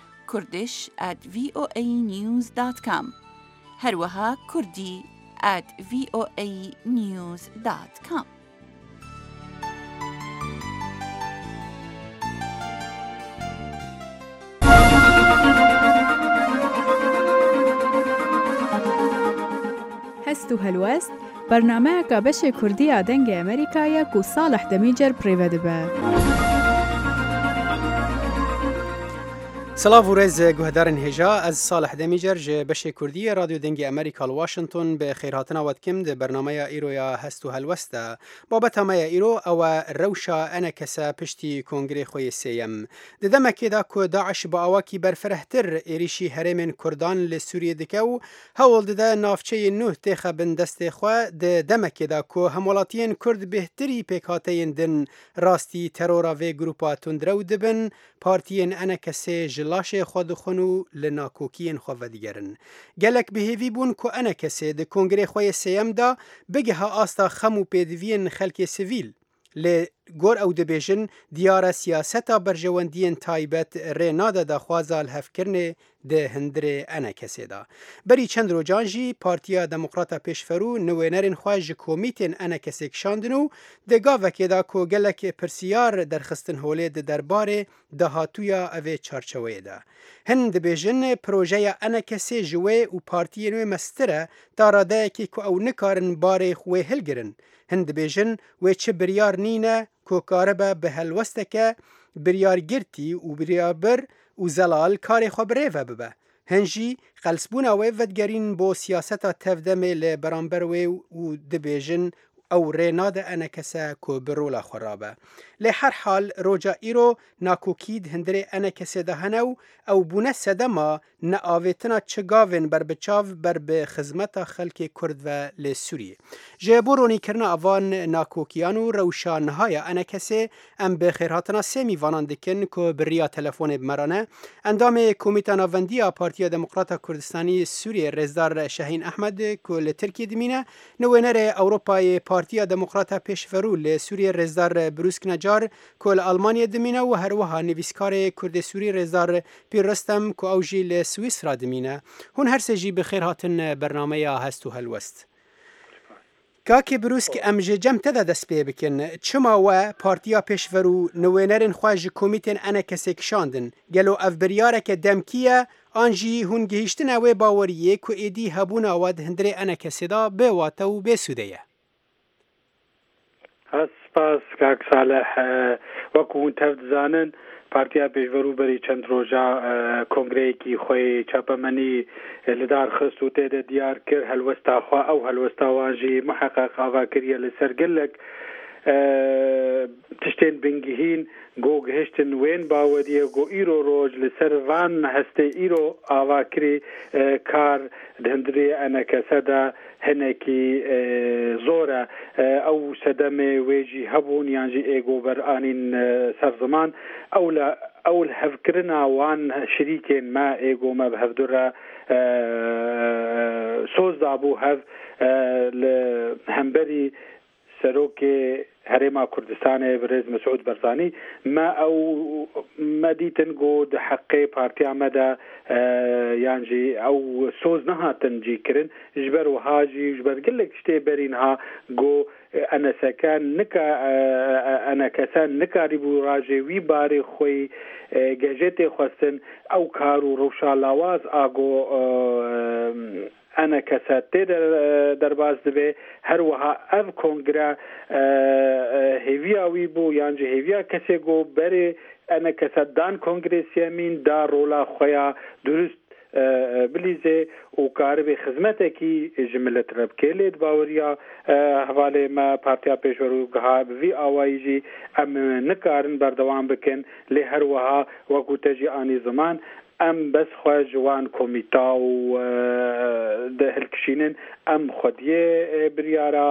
kurdish@voanews.com هەروەها kurdi@voanews.com. هەست و هەلوەست بەرنامەیەکە بەشێ کوردیە دەنگی ئەمریکایە و ساڵح دەمیجەر پڕێوە دەبە. سلااو و ڕێز گوهدارن هێژا ئەز ساڵح دەمیجەر ژێ بەشێ کوردیە رادیۆ دەنگی ئەمریکا واشنگتن بە خێرهاتناوەتکم دە بەرنمەیە ئیرۆیا هەست و هەلوەستە بابەتەمەیە ئیرۆ ئەوە ڕەوشە ئەنە کەسە پشتی کۆنگرێ خۆی سێەم دەدەمەکێدا کۆ داعش بە ئاواکی بەرفرەهتر ئێریشی هەرێمێن کوردان لە سووریە دکە و هەوڵ دەدە ناوچەی نوح تێخە بن دەستێ خوا دەمەکێدا کۆ هەموڵاتیان کورد بهتری پێکهاتەیەن دن ڕاستی تەرۆرا vê گروپا توندرە و دبن پارتیên ئەنە کەسێ ژلاشê xwe dixwin û li nakokiyên xwe vedigerin. Gelek bihêvî bûn ku ene kesê di kongrê xwe yê sêyem da bigeha asta xem û pêdiviyên xelkê sivîl. Lê gor ew dibêjin diyara siyaseta berjewendiyên taybet rê nade daxwaza lihevkirinê di hindirê ene kesê da. Berî çend rocan jî Partiya Demokrata Pêşverû nivênerên xwe ji komîtên ene kesê kişandin û di gavekê da ku gelek pirsiyar derxistin holê di derbarê dahatuya evê çarçeweyê de. Hin dibêjin projeya ene kesê ji wê û partiyên wê mestir e ta radeyekê ku ew nikarin barê wê hilgirin. Hin dibêjin wê çi biryar nîne ku karibe bi helwesteke biryargirtî û biryarbir û zelal karê xwe bi rêve bibe. Hin jî qelsbûna wê vedgerîn bo siyaseta tevdemê li beramber wê û dibêjin ew rê nade ene kese ku bi rola xwe rabe. Lê her hal roca îro nakokî di hindirê ene kesê de hene û ew bûne sedema neavêtina çi gavên berbiçav ber bi xizmeta xelkê Kurd ve lê Sûriyê. Ji bo ronîkirina avan nakokiyan û rewşa nihaya ene kesê em bi xêrhatina sê mîvanan dikin ku bi riya telefonê bimerane. Endamê Komîta Navendiya Partiya Demokrata Kurdistanî Sûriyê Rêzdar Şehîn Ehmed ku li Tirkiye dimîne nivênerê Ewropayê Partiya Demokrata Pêşverû li Sûriyê Rêzdar Brûsk Necar ku li Almanyê dimîne û her wiha nivîskarê Kurdê Sûrî Rêzdar Pîr Restem ku ew jî li Swîsra dimîne. Hûn her sê jî bi xêr hatin bernameya hest û helwest. Kakê Brûsk em ji cem te de dest pê bikin. Çima we Partiya Pêşverû nivênerên xwe ji komîtên ene kesê kişandin. Gelo ev biryareke demkî ye an jî hûn gihîştina wê baweriyê ku êdî hebûna we di hindirê ene kesê da bêwate û bêsûde ye. سپاس کاک صالح وەکو hûn tev dizanin Partiya Pêşverû berî çend roja kongreyekî xwe çapemenî li dar xist û tê de diyar kir helwesta xwe ew helwesta wan jî muheqeq ava kiriye li ser gelek tiştên bingihîn got gihiştin wên baweriye got îro roj li ser van hestê îro ava kirî kar di hindirê ene kese de hinekî zor e ew sedemê wê jî hebûn yan jî êgober anîn ser ziman ew li hevkirina wan şerîkên me êgo me bi hevdur re soz dabû hev li hemberî serokê Herêma Kurdistanê Birêz Mesûd Barzanî me ew me dîtin got di heqê partiya me de yan jî ew soz nehatin cî kirin ji ber wiha jî ji ber gelek tiştê berînha got eneseke enekese nikarîbû rajê wî barê xwe gejê tê xwestin ew kar û rewşa lawaz a got ene kese tê derbas dibe her wiha ev kongre hêviya wî bû yan jî hêviya kesê got berê ene kese dan kongresiyemîn da rola xwe ya durust bilîze û karibê xizmetekî ji millet re bike lê di baweriya hevalê me Partiya Pêşverû giha bi vî awayî jî em nikarin berdewam bikin lê her wiha wekû te jî anî ziman em bes xwe ji wan komîta û de hilkişînin em xwediyê biryara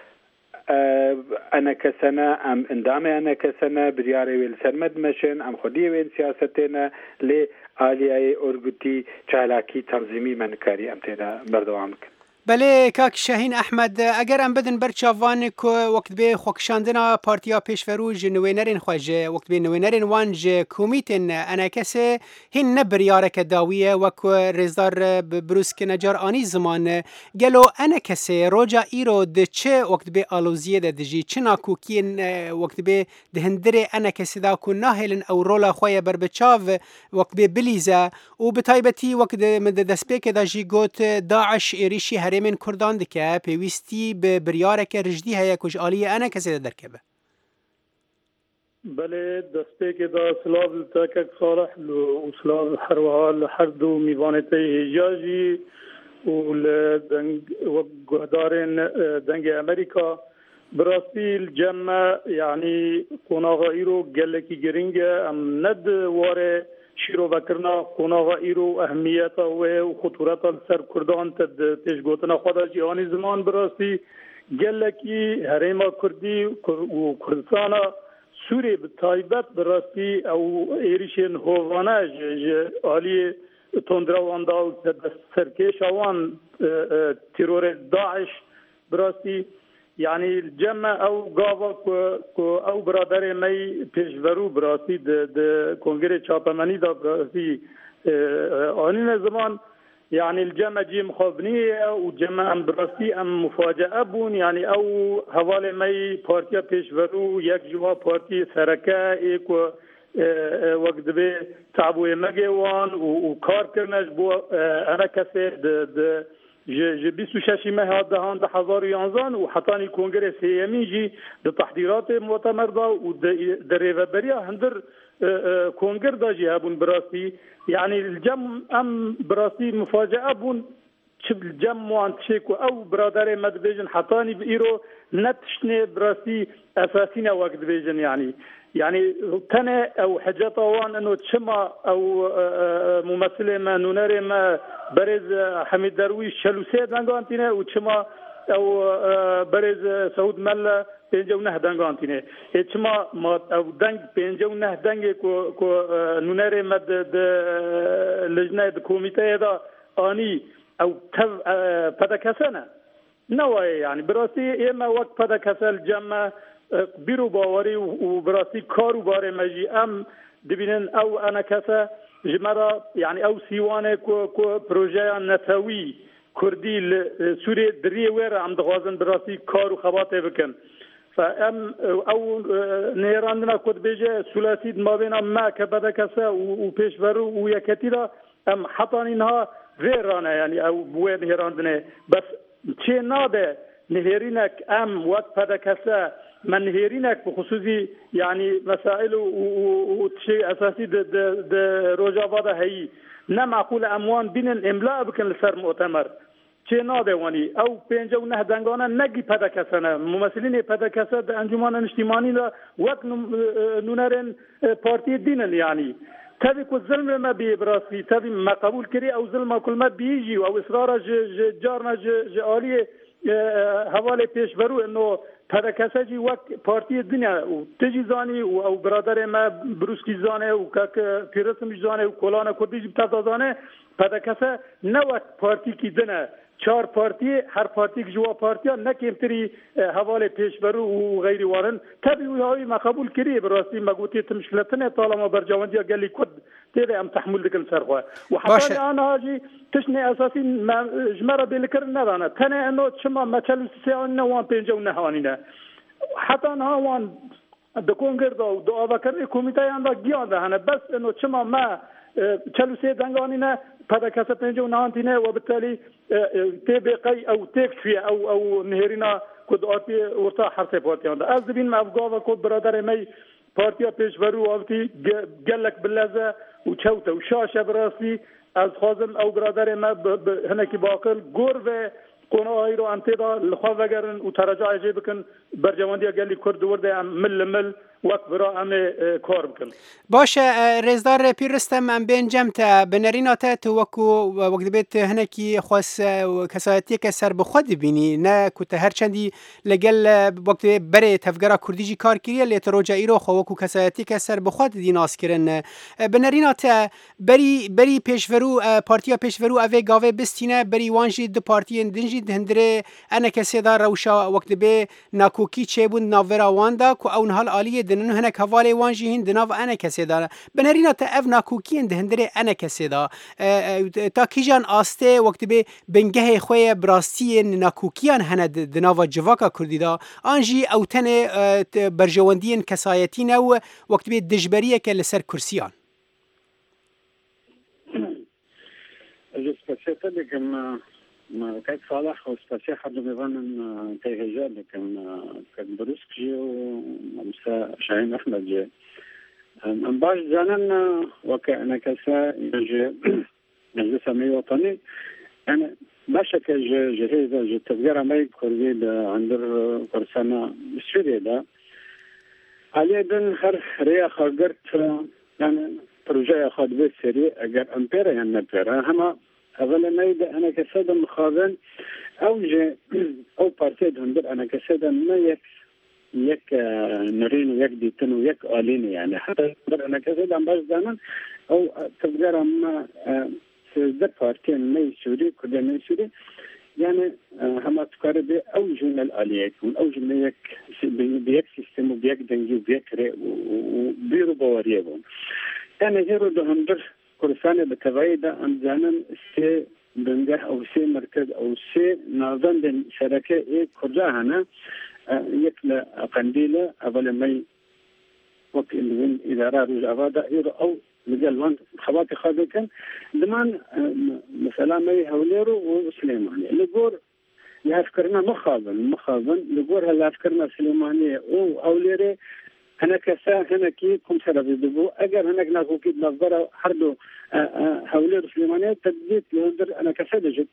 enekesene em endamê enekesene biryarê wê li ser me dimeşin em xwediyê wên siyasetê ne lê aliyayê örgütî çalakî tanzîmî me nikarî em tê de berdewam bikin. بله کاک شاهین احمد اگر ام بدن بر چاوان کو وقت به خوکشاندنا پارتیا پیشورو جنوینرین خوجه وقت به نوینرین وانج کومیتن انا کسه هن نبریاره کداویه وکو رزدار بروسک نجار آنی زمان گلو انا کسه روجا ایرو د چه وقت به آلوزیه ده دجی چنا کوکین وقت به دهندره انا کسه دا کو ناهلن او رولا خویا بر بچاو وقت به بلیزه و بتایبتی وقت من دسپیک دا جی گوت داعش ایریشی هرمن کردان دکه پیوستی به بریاره که رجدی هیا کش آلیه انا کسی درکبه بله دسته که دا سلاف تاکک صالح و سلاف حروها هر دو میوانته هجاجی و گهدارن دنگ امریکا براستی الجمع يعني قناغا ايرو گلکی گرینگه ام ند واره شیرو بکرنا قناغا ایرو اهمیتا و خطورتا سر کردان تد تشگوتنا خدا جیانی زمان براستی گلکی حریما کردی و کردستانا سوری بتایبت براستی او ایریشن هووانا آلی تندروان داو سرکش اوان ترور داعش براستی يعني الجمع او قاوا او برادر مي پیشورو براسي د کنگره چاپمنی دا براسي آنین زمان يعني الجمع جي مخابنية وجمع ام براسي ام مفاجأة بون يعني او حوالي مي پارتيا پیشورو یک جوا پارتي سرکه ایک وقت به تعبوه مگوان و کار کرنش بو انا کسی د ج 26 ماه دهان 2011 وحطاني كونغرس هيمي جي بتحضيرات مؤتمر و دريفبريا هندر كونغر دا جهابون براسي يعني الجم ام براسي مفاجأة بون شب الجم وان تشيكو او برادر مدبيجن حطاني بإيرو نتشني براسي اساسينا وقت بيجن يعني تنا او حاجات وان انه تشما او ممثله ما نونر ما برز حميد درويش شلوسه دنگانتينه وتشما او برز سعود ملا بينجونه دنگانتينه اتشما ما او دنگ بينجونه دنگ کو نونر ما د لجنه کمیته دا اني او پدکسنه نوای يعني براسي اما وقت پدکسل جمع بیرو باوری و براسی کارو باره مجی ام دبینن او انا کسا جمرا يعني او سیوانه کو پروژه نتوی کردی سوری دریه ویر عم دغازن براسی کارو خباته بکن فام او نیراندنا کد بیجه سلاسید ما بین ما کبدا کسا و پیشورو و یکتیرا ام حطانینها ویرانه يعني او بوید نیراندنه بس چه ناده نهرینک ام وقت پدا کسا من نهرینک بخصوصی يعني مسائل و شيء اساسي د روجاوادا هي نمعقول اموان بين املاء بكن لسر مؤتمر چه نادوانی او 59 دنگانه نگی پدا کسنه ممثلین پدا کسه د انجمن اجتماعی لا وقت نونرن پارتی دینن يعني تبي كل ظلم ما بيبراسي تبي ما قبول كري او ظلم كل ما بيجي او اصرار جارنا جاليه حواله پیشورو انه پدکسه جی وقت پارتی دنیا و تجی زانی او برادر ما بروسکی زانه و که پیرسم زانه و کلان کردی جی بتا زانه پدکسه نه وقت پارتی کی دنه 4 پارتی هر پارتی که جوا پارتیا نکیمتری حواله پیشورو و غیری وارن تبی وی ما قبول کری براستی مگوتی مشکلتنه طالما برجواندیا گلی کد تیده ام تحمل دکن سرخواه و حتی آن هاجی تشنی اساسی جمره بلکر ندانه تنه انو چما مچل سیان نوان پینجو نهانینه حتی آنها وان دکونگر دو دو آبکرنی کمیته آنها گیان دهنه بس انو چما ما 43 دنگانینه پدکسه پنجو نهانتینه و بالتالي تبقي او تكفي او نهرنا كود ارتي ورتا حرف بارتيان از بين مفقوا كود برادر مي بارتيا پیشورو اوتي قالك باللازه وشوته وشاشه براسي از خازم او برادر ما هناك باقل غور قناعی رو انتدا لخوا وگرن و تراجع جيبكن برجواندی قال لي كرد ورده مل وقت برا ام کار بکن باشه رزدار پیرستم ام بین جمتا بنریناته تو وکو وقت بیت هنکی خاص کسایتی که سر بخود بینی نه کوته هر چندی لگل وقت بره تفگرا کردیجی کار کریه لیت روجایی رو خو وکو کسایتی که سر بخود دی ناس کرن بنریناته بری پیشورو پارتیا پیشورو اوه گاوه بستینه بری وانجی دو پارتی دنجی جی هندره انا کسی دا روشا وقت به ناکوکی چه بود ناورا واندا کو اون حال عالیه دنن هنک حواله وانجی هند ناو انا کسی دا بنرینا تا اف ناکوکی هندره انا کسی دا تا کیجان آسته وقت به بنگه خوی براستی ناکوکیان هند دناوا جواکا کردی دا آنجی او تن برجواندین کسایتین او وقت به دجبریه که لسر کرسیان Spacete de când cred Salah o spație حدوميوان تهجا كان برسك جيو امسا شاهين احمد جي ام باش زانن وكأنا كسا جي مجلس امي وطني يعني باشا كجهيزة جي تفجير امي كردي عندر كرسانا سوريا دا عليه دن ريا خرقرت يعني بروجه خاد بيت سري اگر امبيرا يعني امبيرا هما اولا ميدا انا كسادا مخابن او بارتيد هندر انا كسادا ما يك نرين ويك ديتن ويك آلين يعني حتى انا كسادا باش دانا او تفجر اما سيزده بارتين مي سوري كده مي سوري يعني هما تقارب بي اوجن الآلية يكون اوجن ميك بيك سيستم وبيك دنجي وبيك ري وبيرو بواريبون يعني هيرو ده هندر كرسانة بتبعيدة عن زانن سي بنجح أو سي مركز أو سي نظام بين شركة إيه كلها هنا يكلا قنديلة أول ما وقت اللي إدارة رجع بعد إيرو أو مجال وان خباك خابكن دمان مثلا ما يهوليرو وسليماني اللي جور يفكرنا مخابن اللي جور هلا يفكرنا سليماني أو أوليري أنا كسا هنا كي كم سنة بيدبو أجر هناك ناقو كيد نظرة حردو هؤلاء السليمانية تبديت يهندر أنا كسا دجت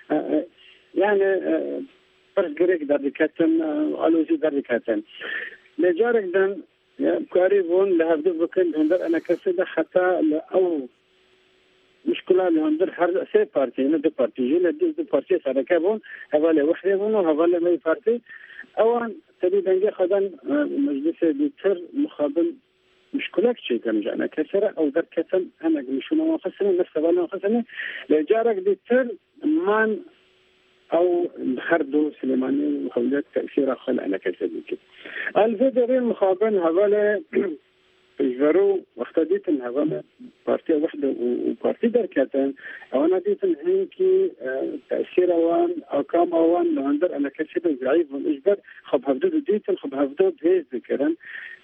يعني فرق غريك داركاتن ألوزي داركاتن لجارك دن كاريبون لهذا بكن هندر أنا كسا حتى أو مشكلة لهندر هر سه بارتي نه دو بارتي جل دو بارتي سركابون هواله وحده بون وهواله مي بارتي اوان تبي دنجي خدان مجلس ديتر مخابل مشكلة شيء كان جانا كسرة او در كتن انا مش ما خسرنا نفس ولا خسرنا لجارك ديتر مان او خردو سليماني وخولات تأثير خلق انا كسبك الفيدرين مخابل هواله يجبروا واختديت ان هذا بارتي وحده وبارتي دركاتن او انا ديت هنكي تاثير اوان او كام اوان لهندر انا كسب ضعيف والاجبار خب هبدو ديت خب هبدو بهيز ذكرن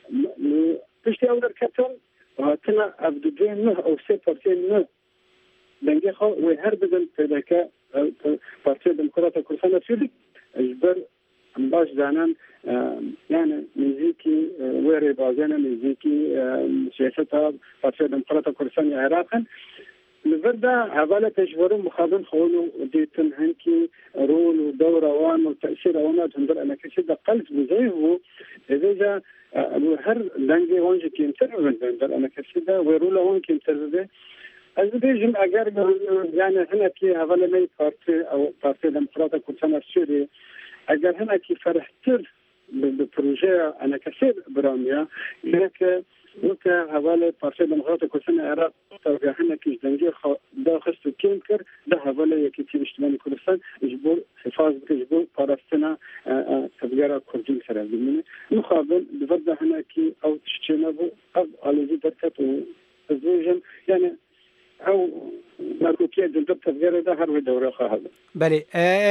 تشتي او دركاتن وهاتنا ابدو دين او سي بارتي نه دنجي خو وهربدن تدكا بارتي ديمقراطيه كرسانه سوري اجبر باش زانان يعني ميزيكي ويري بازانا ميزيكي سياسة بارتي ديمقراطيه كرسانه عراقا لفردا هذا تجبروا مخابن خولو ديتن هنكي رول ودورة وان وتأثير اوانات هندر انا كشد قلب بزيهو اذا هر لنجي وانجي كيمتر هندر انا كشد ويرولا وان كيمتر البيجم اگر يعني هنا كي هذا مي بارتي او بارتي ديمقراطيه كرسانه سوري اگر هنا كي فرحتر بالبروجي انا كثير براميا لك وكا هذا بارتي ديمقراطيه كرسانه عراق توجه هنا كي دنجي دا خصو كيمكر ده هذا يكي في اجتماعي كردستان يجبر حفاظ يجبر فلسطين تبقى كردين سرابين مقابل بفضل هنا كي او تشتينابو او على زي دركات وزوجن يعني او مرکوکیه دلدب تفجیر ده هر دوره خواهد. بله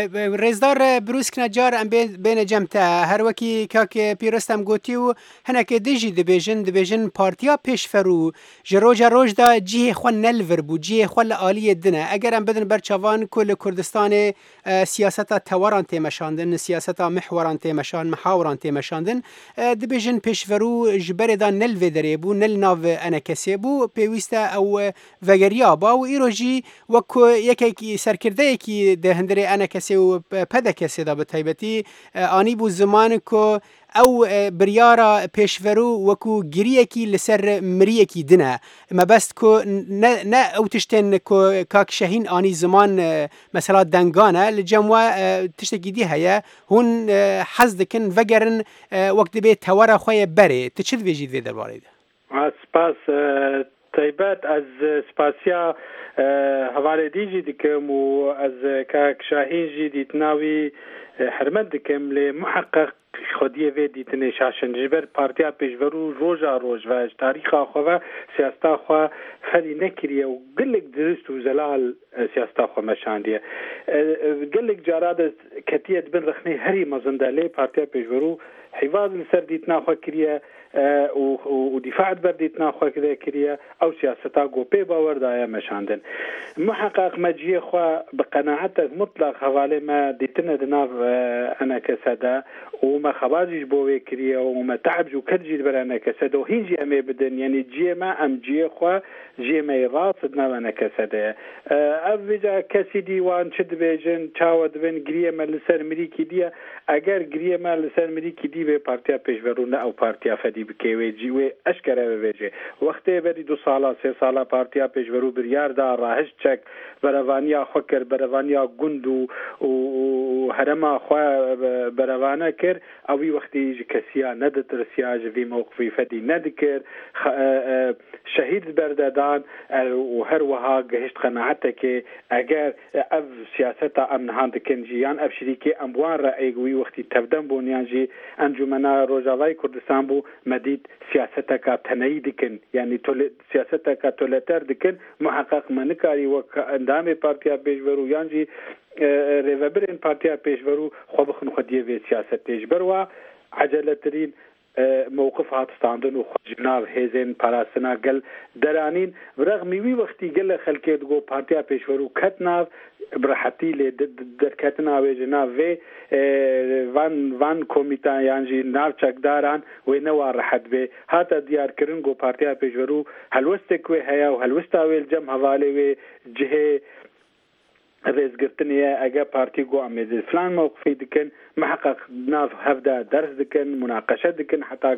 رزدار بروسک نجار ام بین جمتا هر وکی که پیرستم گوتی و هنک دیجی دبیجن پارتیا پیش فرو جروج دا جیه خو نلور بو جیه خو عالی دنه اگر ام بدن برچوان کل کردستان سیاست توران تمشاندن سیاست محوران تمشان محاوران تمشاندن دبیجن پیش فرو جبر دا نلو دره بو نل ناو انا کسی بو پیوسته او وگریا با و ایروجی وکو یکی سرکرده یکی ده هندره انا کسی و پده کسی دا بتایبتی آنی بو زمان که او بریارا پیشورو وکو گریه کی لسر مریه کی دنه ما بست کو نه او تشتن کو کاک شهین آنی زمان مثلا دنگانه لجموا تشتکی دی هيا هون حز دکن وگرن وقت به تورا خوی بره تشد ویجید وی درباره ده سپاس تایبەت ئەس سپاسیا هەواڵێ دیژی دکەم و ئەس کاک شاهینژی دیتناوی حرمەت دکەم لێ محقق خودیە وێ دیتنێ شاشنجبەر پارتیا پێشڤەر و ڕۆژا ڕۆژ و تاریخا خۆڤە سیاستا خوا فەری نەکریە و گەلێک درست و زەلال سیاستا خۆ مەشاندیە گەلێک جارا دەست کەتیەت بن رەخنەی هەری مەزندا لێ پارتیا پێشڤەر و حیواز لەسەر دیتناخوا کریە و دیفاعت بەر دیتناخوا کریە ئەو سیاسەتا گۆپێ باوەردایە مەشاندن محقق مەجیە خوا بە قەناعەتێک مطلق هەواڵێ مە دیتنە دناو ئەنە کەسەدا ومە خەبازیش بۆ وێ کریە ومە تعبج و کەرجیت بەرانە کەسەدە و هینجی ئەمێ بدن یعنی جێمە ئەم جێ خوا جێمەی ڕاست ناوانە کەسەدەیە ئەو وێجا کەسی دیوان چ دبێژن چاوە دبن گریەمە لەسەر مریکی دیە ئەگەر گریەمە لەسەر مریکی دی بێ پارتیا پێشڤەڕوونە ئەو پارتیا فەدی بکەوێ جیوێ ئەشکەرە ببێژێ وەختێ بەری 2 ساڵە 3 ساڵە پارتیا پێشڤەڕوو بریاردا ڕاهشت چەک بەرەوانیا خۆ کرد بەرەوانیا گوند و هەرەما خوا بەرەوانە کرد ئەوی وەختی کەسیا نەدەترسیا ژوی موقفی فەدی نەدکرد شەهید بەردەدان و هەروەها گەهشت قەناعەتێکێ ئەگەر ئەv سیاسەتا ئەم نهان دکەنجی یان ئەv شریکێ ئەموان ڕائێگوی وەختی تەفدەم بۆنیانجی ئەنجومەنا ڕۆژاوای کوردستان بوو مەدید سیاسەتەکە تەنەیی دکن یعنی سیاسەتەکە تۆلەتەر دکن محقق منکاری وەک ئەندامێ پارتیا پێشڤەر و یانجی ڕێڤەبرên پارتیا پێشڤەر و خۆ بخن خودیە وێ سیاست پێشبەرەوە عەجەلەترین موقف هاتستاندن و جناب هێزên parastina gel deranîn birexmî wî wextî gelek xelkê digo partiya pêşverû ket nav birhetî lê derketina wê ji nav vê van komîtan yan jî nav çekdaran wê newa rehet bê hata diyarkirin got partiya pêşverû helwestek wê heya û helwesta wê li cem hevalê wê cihê rêzgirtinê ege partî got em êzê filan mewqifê dikin محقق ناف هفدا درس دکن مناقشه دکن حتی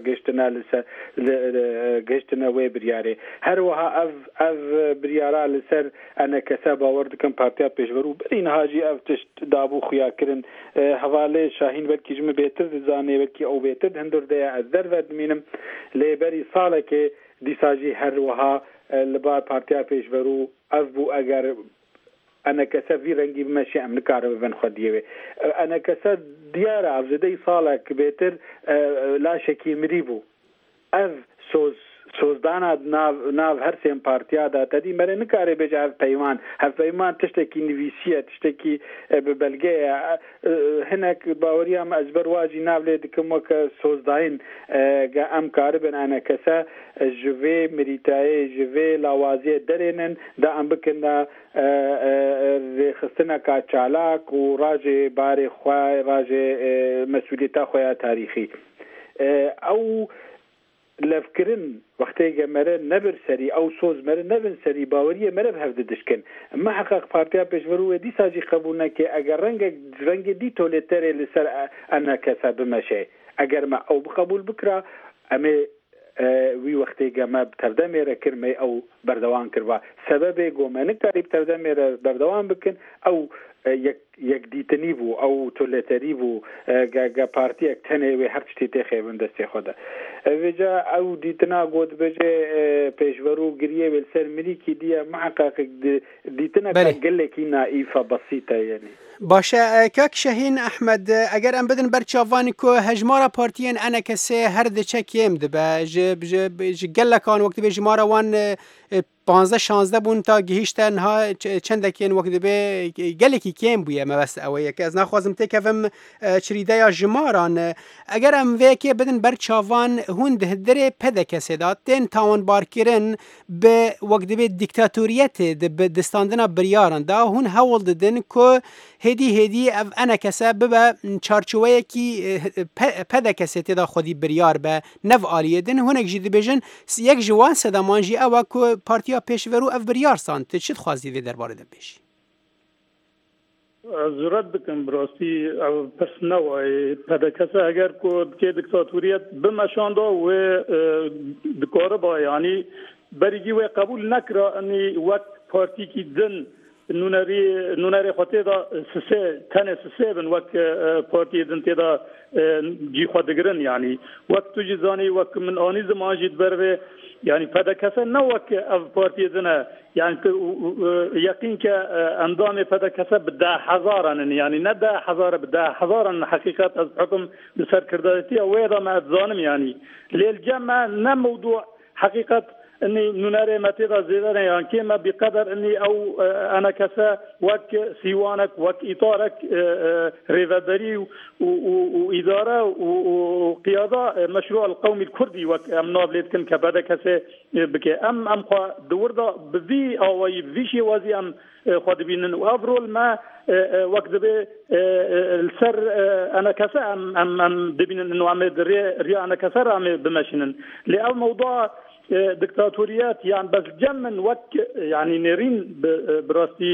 گشتنا وی بریاره هر وها اف بریاره لسر انا کسا باور دکن پارتیا پیشورو برین هاجی اف تشت دابو خیا کرن حواله شاهین بلکی جمع بیتر دزانه بلکی او بیتر هندور دیا ازدر ود مینم لیبری ساله که دیساجی هر وها لبار پارتیا پیشورو اف بو اگر أنا كسا في رنجي بمشي أم نكارب بن خديوي أنا كسا ديارة عفزدي صالك بيتر لا شكي مريبو أف سوزدانا ناف هرسين بارتيا دا تدي مرة نكاري بيجا هف بيمان تشتكي نفيسية تشتكي ببلغية هناك باوريا ما أجبر واجي ناف ليدكم وكا سوزداين أم كاربن أنا كسا جوي مريتاي جوي لاوازي درينن دا أم بكنا خستنا كاتشالاك وراجي باري خواي راجي مسؤوليتا خوايا تاريخي أو لفكرن وقتی مره نبر سری او سوز مره نبر سری باوریه مره به هفته دشکن ما حقق پارتیا پیشورو دی ساجی قبول نکه اگر رنگ دی تولتره لسر انا کسا بمشه اگر ما او بقبول بکرا اما وی وقتی ما بتردمه را کرمه او بردوان کروا سبب گومه نکاری بتردمه را بردوان بکن او یک دیتنی بو او تولتری بو گا پارتی یک تنه و هر چی تخیبن دستی خوده وجا او دیتنا گود بجه پیشورو گریه ول سر مریکی دیا محقق دیتنا گله کی نائفه بسيطه یعنی باشه کاک شاهین احمد اگر ام بدن برچاوانی کو هجمارا پارتیان انا کسی هر دچه کیم دبه ج گلکان وقت به جمارا وان 15-16 بون تا گهیشتن ها چندکین وقت به گلکی کیم بویه مبست اویه که از نخوازم تکفم چریده یا جماران اگر ام ویکی بدن برچاوان هون دهدره پده کسی داد تین تاوان بارکرن به وقت به دیکتاتوریت به دستاندنا بریارن دا هون هول ددن که هدی انا کسی ببه چارچوه کی پده کسی تدا خودی بریار به نو آلیه دن هونک جدی بجن یک جوان سدامانجی اوه که پارتیا پیشورو اف بریار سانت چی خواستی وی درباره ده بشی؟ ضرورت بکن براستی پرسنوای پدکسه اگر که دیکتاتوریت بمشانده و دکاره با یعنی بریگی و قبول نکره انی وقت پارتی کی دن نوناري خوتي دا تاني سسيبن وك بارتي دنتي دا جي خدگرن يعني وقت تجي زاني وك من آني زمان جيد بروي يعني فدا كسا نوك اف بارتي دنا يعني يقين كأندام فدا كسا بدا حزارا يعني ندا حزارا بدا حزارا حقيقة از حكم بسر كرداتي ويدا ما اتظانم يعني للجمع نموضوع حقيقة اني نوناري ماتيدا زيدانا يعني كيما بقدر اني او انا كسا وك سيوانك وك اطارك ريفادري واداره وقياده مشروع القومي الكردي وك امناب ليتكن كبدا كسا بكي ام دوردا بذي او في شي وازي ام خدبين وافرول ما وقت به السر انا كسا ام دبين انه عم ريا انا كسر عم بمشينن لأول موضوع دكتاتوريات يعني بس جمن وك يعني نيرين براستي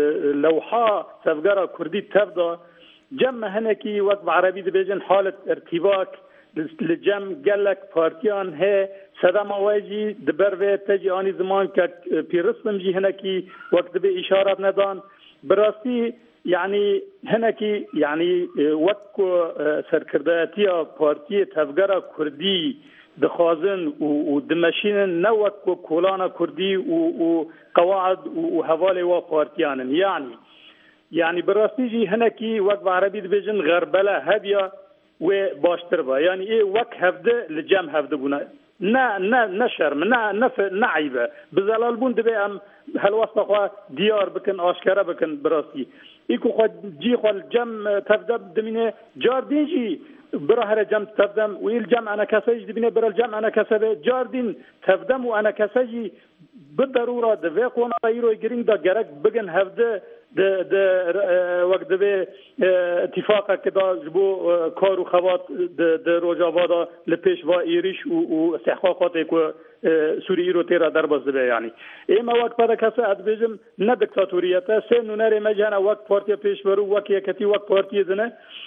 لوحة سفجرة كردي تفضى جم هنكي وقت عربي دبيجن حالة ارتباك للجم قالك بارتيان هي سدام واجي دبر تجي اني زمان كبيرسم جي هنكي وقت بإشارات ندان براستي يعني هنكي يعني وك سركرداتيا بارتي تفجرة كردي دخوازن ودمشين نوك وكولانا كردي وقواعد وهوالي وبارتيان يعني براستيجي هنكي وقت عربي دبيجن غربلة هادية وباشتربا يعني ايه وك هفده لجام هفده بنا نا شرم نا عيبه بزلال بون دبي ام هالوسط ديار بكن اشكره بكن براستي ايكو خد جي خل جم تفده دمينه جاردينجي برا جم تفدم ويل جم انا كسج دبينه برا الجم انا كسبه جاردين تفدم وانا كسجي بالضروره دفي قونا يرو جرين دا جرك بجن هفده د وقت به اتفاق كده جبو کار و خوات د روجاوادا لپیش و ایریش و استحقاقات کو سوری رو تیرا در باز به يعني اما وقت بعد کسا ادبیجم نه دکتاتوریته سه نونر مجانا وقت پارتی پیش برو وقت یکتی وقت پارتی زنه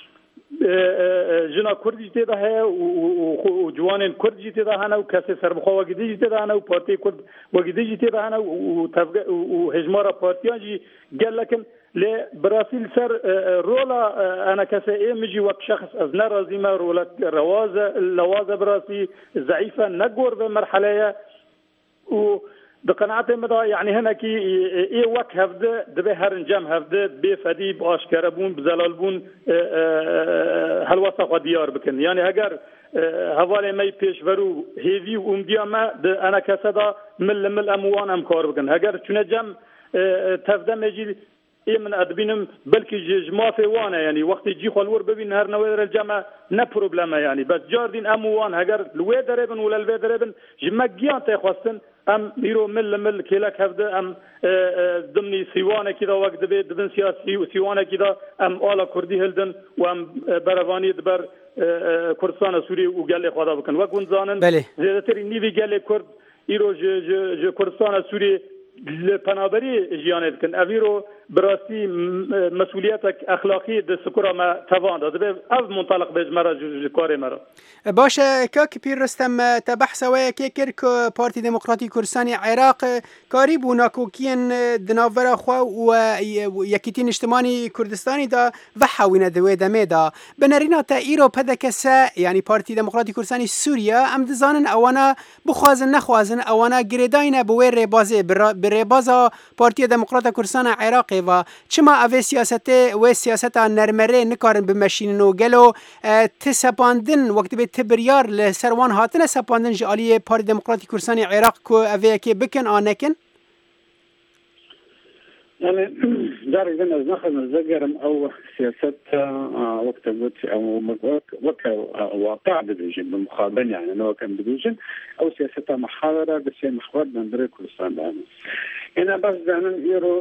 جنا کردی جیته ده و جوانین کرد جیته ده هنو کسی سربخوا وگیدی جیته ده هنو پارتی کرد وگیدی جیته ده هنو و هجمارا پارتیان جی گل لکن لبرازيل سر رولا انا كسائي مجي وقت شخص از نرازي ما رولا لوازه براسي ضعيفه نقور بمرحله و بقناعتي مدا يعني هنا كي اي وك هفده دبي هرنجم هفده بفدي باشكربون بزلالبون هالوسط ديار بكن يعني اگر هوالي مي پیشورو هيفي و امدياما انا كسدا مل اموان ام کار بكن اگر چونه جم تفده مجي اي من ادبينم بلكي جما في وانا يعني وقت يجي خلور ببين هر نوير الجامعه نا بروبلما يعني بس جاردين اموان هاجر لوي دربن ولا الوي دربن جما جيان تخواستن ام يرو مل كيلك هفده ام ضمني سيوانه كده وقت بيت دبن سياسي وسيوانه كده ام الا كردي هلدن وام برواني دبر كردستان سوري وقال خدا بكن وكون زانن زيادتر نيفي قال كرد يرو ج كردستان سوري لپنابری جیانت کن اویرو براستی مسئولیتک اخلاقی د سکورا ما توان داده به از منطلق به مرا کار مرا باشه که پیر رستم تبحث و که پارتی دموکراتی کردستان عراق کاری بونا کوکین دناور خو و یکیتین اجتماعی کردستانی دا و حوینه دوی دمه دا بنرینا تا ایرو پدکسه یعنی پارتی دموکراتی کردستانی سوریا ام دزانن اوانا بخوازن نخوازن اوانا گریداینه بوی ربازه بربازا پارتی دموکرات کردستان عراق و چما اوه سیاست و سیاست نرمره نکارن بمشین و گلو تسپاندن وقت به تبریار لسروان هاتن سپاندن جالی پارتی دموکراتی کردستان عراق کو اوه که بکن آنکن يعني دار إذا نزخنا نزجرم أو سياسات وقت أو واقع ديفيجن بالمقابل يعني أنا كان ديفيجن أو سياسات محاورة بس هي محور من دري كردستان يعني أنا بس زمان يرو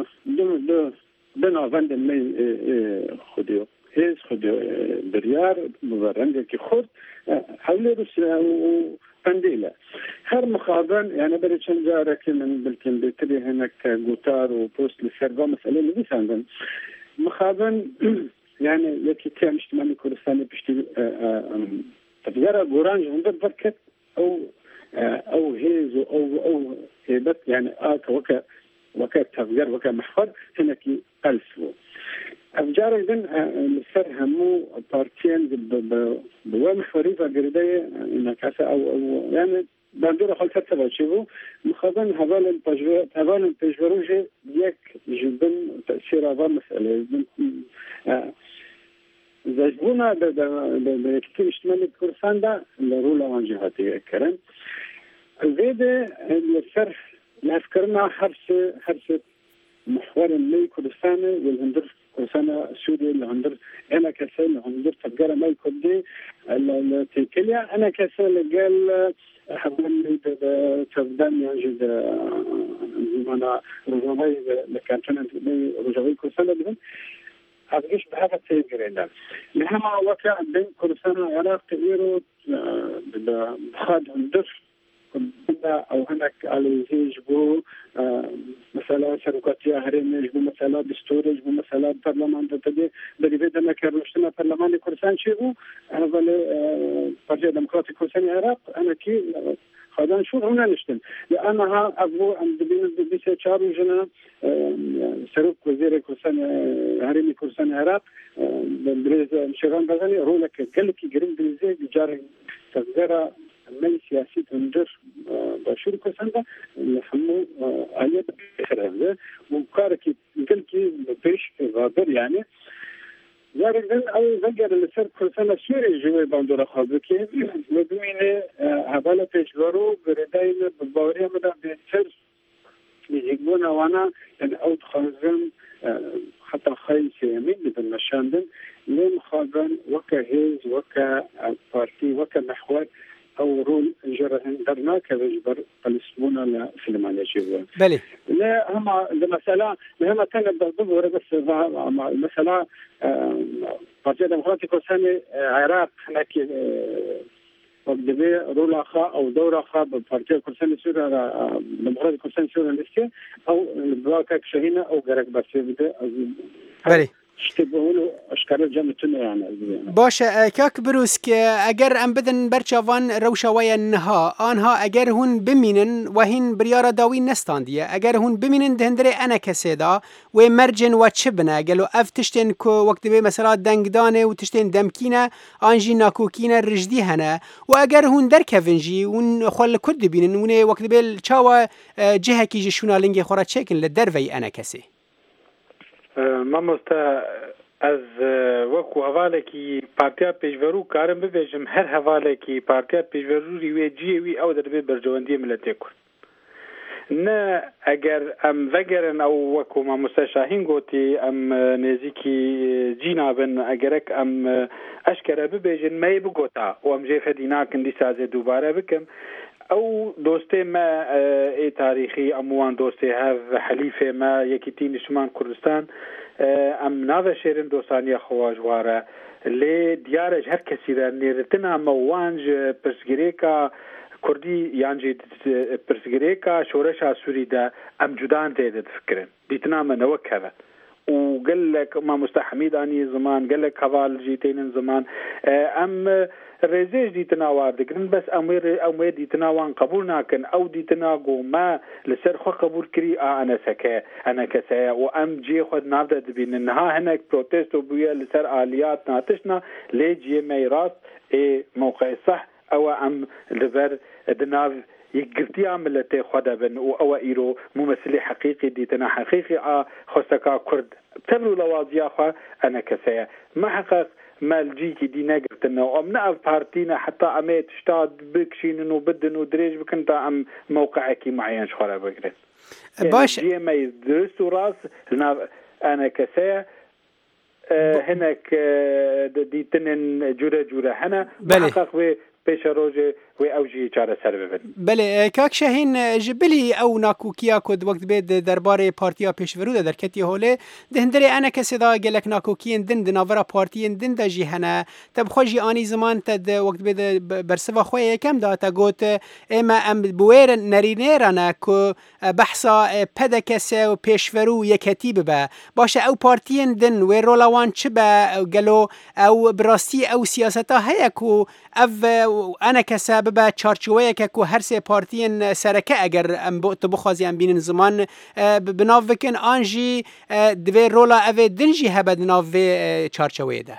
دنا فند مي خديو هيز خديو بريار مبرنج كي خد حول روسيا قنديلة هر مخابن يعني بريشن جارك من بالكن بتري هناك جوتار وبوست للسرقة مسألة اللي بيساندن مخابن يعني يكي كان اجتماعي كردستاني بيشتغل تبغى جورانج عندك بركت أو هيز أو هيبت يعني كوكا وكتفجر وكمحور هناك ألسو أفجار إذن لسر همو بارتيان بوامحوري فقردية إنك أو يعني باندورا خلصت سبا شبو مخابن هوال البجبروجة يك جبن تأثير هذا مسألة زجبونا بكتير اشتمالي كورسان دا لرولا وانجهاتي كرن الفيدة الصرف لأفكرنا حرس محور اللي كردستان والهندر كردستان سوريا الهندر أنا كسل الهندر تبقى ما يكدي التيكليا أنا كسل قال حبل تبدأ ينجد زمانا رجوعي لكانتنا رجوعي كردستان لهم أبغيش بهذا التيجرين لهما وقع بين كردستان العراق إيرو بخاد هندر أو هناك على يجبو مثلا شركاتية هرم يجبو مثلا دستور يجبو مثلا برلمان تدي بريفيد أنا كرشتنا برلمان كردستان شيء هذا البرجة ديمقراطي كردستان العراق أنا كي هذا شو هنا نشتن لأنها أبو عند بيسة شارو جنا سرق وزير كردستان هرمي كردستان العراق بريز شيران بزني رولك قالك يجرين بريزي بجار تغير من سياسي تندر بشور كردستان نحمو عليه بخير وكارك قالك بيش غابر يعني زارجن أو زجر لسر كردستان سوري جوي باندورا خابكي وبمين هبالة تجارو برداين بالباورية مدى بيتر يجيبونا وانا يعني أو تخازن حتى خيل سيامين بدن مشاندن لين خابن وكهيز وكبارتي وكمحور أو رول جرهن درنا كبجبر فلسمونا لسلمان يجيبون بلي لا هم المسألة لهم كان بالضبط بس المسألة بارتي ديمقراطي كردستان العراق هناك وبدبي رولا خا أو دورة خا بارتي كردستان سوريا ديمقراطي كردستان سوريا لسه أو بواكك شهينة أو جرك بس بده بلي اشتبهوا اشكال جامعتنا يعني باشه كاك بروسك اگر ام بدن برچاوان روشاوی نها آنها اگر هون بمینن و هین بریارا داوی نستاندیه اگر هون بمینن دهندره انا کسیدا و مرجن و چبنه گلو اف تشتین کو وقت به مثلا دنگدانه و تشتین دمکینه آنجی ناکوکینه رجدی هنه و اگر هون در کفنجی اون خل کرد بینن اون وقت به چاوا جهه کی جشونا لنگ خورا چکن لدروی انا کسی مامۆستا ئەس وەکو هەواڵێکی پارتیا پێشڤەرو کارم ببێژم هەر هەواڵێکی پارتیا پێشڤەروری وێ جیێوی ئەو دەبێت بەرژەوەندی ملەتێ کورد نه ئەگەر ئەم ڤەگەرن ئەو وەکو مامۆستا شاهین گوتی ئەم نێزیکی جینابن ئەگەرەک ئەم ئەشکەرە ببێژن مەی بگۆتا و ئەم ژێفەدی ناکن دیسازێ دووبارە بکەم او دوستي ما اي تاريخي اموان دوستي هاف حليفه ما يكيتي نشمان كردستان ام ناذا شيرن دوستانيا خواجواره لي ديارج هر كثيرا نيرتنا موانج برسگريكا كردي يانجي برسگريكا شورشا سوريدا ام جدان تيد فكرن ديتنا منوك هذا وقال لك ما مستحميد اني زمان قال لك هوال جيتين زمان ام رزيج ديتنا واردكن بس امير ديتنا وان قبول ناكن او ديتنا جو ما لسر خو قبول كري انا سكه انا كسا وام جي خد نافده بين انها هناك بروتست وبيا لسر اليات ناتشنا ليجي ميرات اي موقع صح او ام لبر دناف يقرتي عملته خدبن او ايرو ممثل حقيقي ديتنا حقيقي خستكا كرد تبرو لوازيا خو انا كسا ما حقق مالجيكي دي نقرتنا وامنا بارتينا حتى اميت اشتاد بكشين وبدن ودريج بكنتا ام موقعكي معين شخورا بقرن باش جي ما يدرس وراس انا كسا هناك دي تنن جورا هنا حقق پیش روزه و اوجی چاره سر ببین. بله کاک شاهین جبلی او ناکوکیا کد وقت بید درباره پارتیا پیشورو در کتی هوله دهندره انا کسی دا گلک ناکوکین دن دناورا پارتین دن دا جی هنه تب خوشی آنی زمان تد وقت بید برسوا خوی یکم دا تا گوت اما ام بویر نرینیرانه که بحثا پده کسی و پیشورو یکتی ببه باشه او پارتین دن و رولوان چه به گلو او براستی او سیاستا هیا که او انا كسبب چارچوبه که کو هر سه پارتین سرکه اگر ام تو بخوازی ام بینن زمان بناو وکن انجی دوی رولا او دنجی هبد ناو چارچوبه ده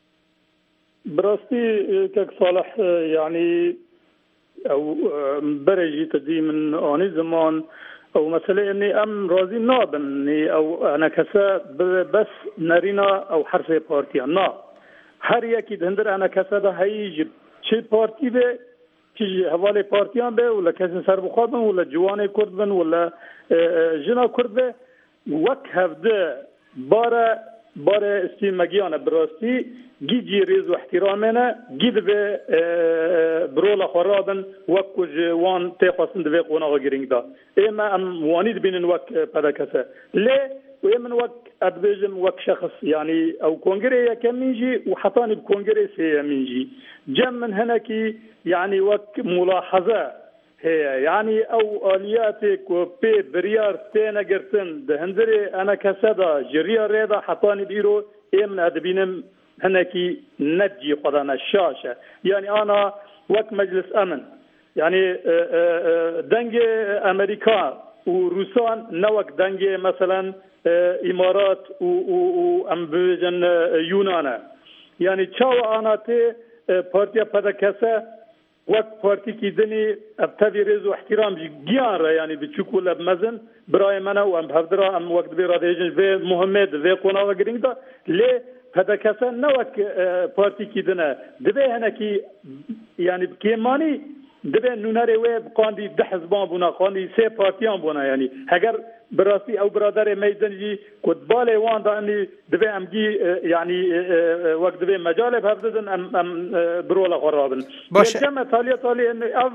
براستی که صالح يعني او برجي تدي من اني زمان او مسألة اني ام راضي نابن او انا كسا بس نارينا او حرف بارتيان نا هر يكي دهندر انا كسا ده هيجي چه بارتي به چه حواله بارتيان به ولا كسا سر بخوابن ولا جوان كرد بن ولا جنا كرد به وك هفده باره استیمگیانه براستی گیجی ریز و احترامنه گید به برولا خرابن وک جوان تخصن دوی قونا گرینگ دا اما ام وانید بینن وک پدکسه لی و من وک ادبیجم وک شخص يعني او كونغري يكمنجي وحطاني بكونغري سيمنجي جم من هناكي يعني وك ملاحظه هي يعني او الياتك وبي بريار تينا قرتن دهندري انا كسدا جريا ريدا حطاني بيرو من ادبينم هناكي نجي قدنا الشاشه يعني انا وك مجلس امن يعني دنجي امريكا وروسان نوك دنجي مثلا امارات و امبوجن يونان يعني تشاو انا تي بارتيا بدكسه وقت پارتی کی دنی ابتدی رز و احترام گیان را یعنی بچوکو لب مزن برای من و ام بهدرا ام وقت بی رادیجن و محمد و قونا و گرینگ دا لی پدا کسا نوک پارتی کی دنه دبی هنکی یعنی کیمانی دبی نوناری و قاندی 10 حزبان بونا قاندی 3 پارتیان بونا یعنی اگر براستی او برادر میدنجی کدبال وان دا انی دبی امگی یعنی وقت دبی مجال بهفدن ام برولا قرابن جمع تالی اف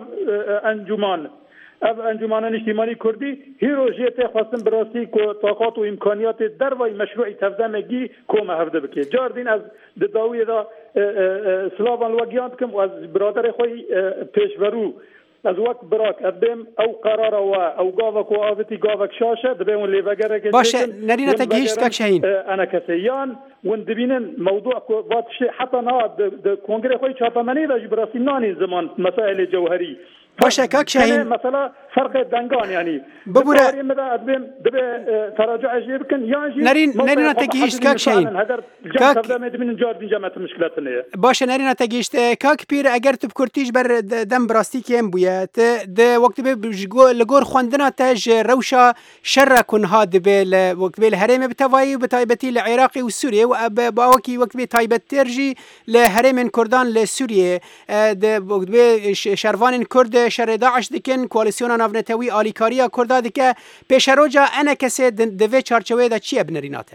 انجمان اجتماعی کردی هیرو جیت خواستن براستی کو طاقات و امکانیات در وای مشروعی تفدمگی کوم هفده بکی جاردین از داوی دا سلاوان لوگیان کم و از برادر خوی پیشورو از وقت براک ادم او قرار او گاوک و آوتی گاوک شاشه دبیم اللي بقرا كده باشه نرينا تجهيز كاك شاهين انا كسيان وندبين موضوع واتش حتى نهاد كونغري خوي شاطمني دا جبراسي ناني زمان مسائل جوهري باشه كاك شاهين مثلا فرق دنگان يعني ببوره ادم دبي تراجع جيبكن يانجي نرينا تجهيز كاك شاهين كاك من جاردين جامعه مشكلاتنا باشه نرينا تجهيز كاك بير اگر تو بكرتيج بر دم براستي كيم بويات ده وقت لغور خواندنا تاج روشا شر كن هاد بال وقت بال هرم بتواي بتايبتي العراقي والسوري وباوكي وقت بي تايبت ترجي لهرم كردان لسوريا ده وقت بي شروان كرد شر داعش دکن کواليسيون نافنتوي آلیکاریا کرده دکه پیشروجا انا کسی دوی چارچوه دا چیه بنریناته؟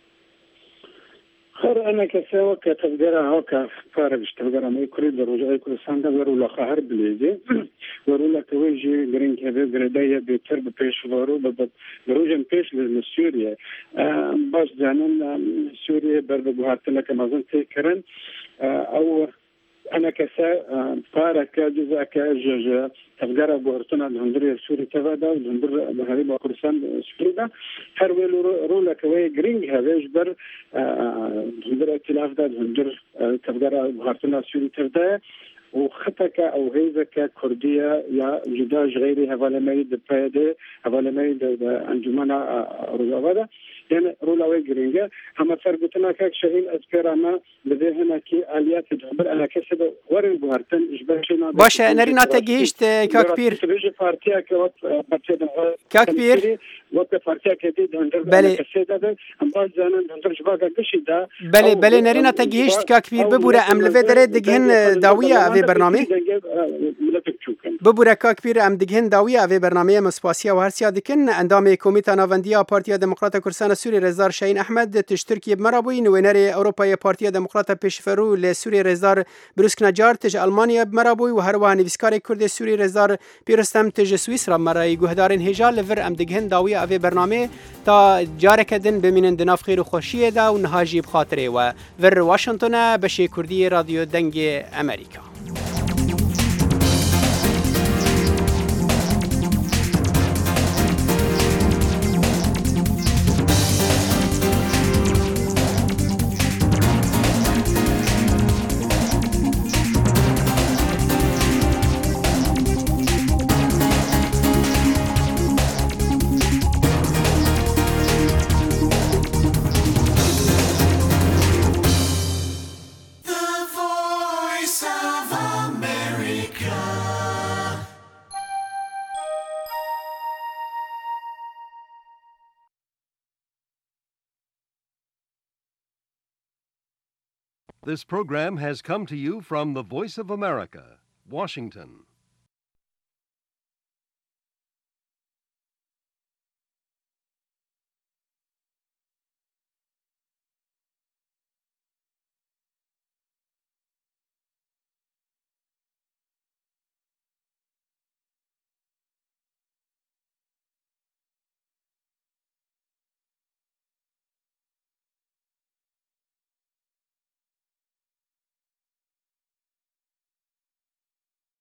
خير أنا كسوى كتبدأ هاك فارق تبدأ ما يكرد الرجاء كل سنة ورا خهر بليزي ورا توجه جرين كذا جردايا بترب بيش ورو بروجن بيش لسوريا باش زانن سوريا برد بوهاتنا كما زنت كرن أو أنا كسا فارق كجزء كجزء تفجر بورتنا الهندري السوري تفادا الهندر بهريب كردستان سوريا هر ويل رولا كوي جرينج هذا جبر الهندر ائتلاف ده الهندر تفجر بورتنا السوري تفادا وخطك او هيزك كرديه يا جداج غيري هفالمي دباده هفالمي انجمنا رجاودا يعني رولا وي جرينجا هم فرقتنا كاك شهين اسبيراما لديهنا كي اليات تدبر انا كسب ورن بوهرتن اجبرشنا باشه نرينا تجيشت كاك بير تبيج بارتيا كوت كاك بير وقت بارتيا كديد هندر بله كسيدا ام باز زانن هندر شباك كشيدا بله نرينا تجيشت كاك بير ببوره ام لفدره دغهن داويه في برنامج ببوره كاك بير ام دغهن داويه في برنامج مسپاسيا وهرسيا دكن اندام كوميتا نافنديا بارتيا ديمقراطا كردستان سوري رزدار شاهين احمد تشتركي بمرابوي نوينري اوروبا بارتيا ديمقراطا بيشفرو لسوري رزدار بروسك نجار تج المانيا بمرابوي وهروان نيفسكاري كرد سوري رزدار بيرستم تج سويسرا مراي گهدارن هجال لفر ام دغهن داويه في برنامج تا جاركدن بمنن دناف خير وخوشيه دا ونهاجي بخاطره و ور واشنطن بشي كردي راديو دنگي امريكا This program has come to you from the Voice of America, Washington.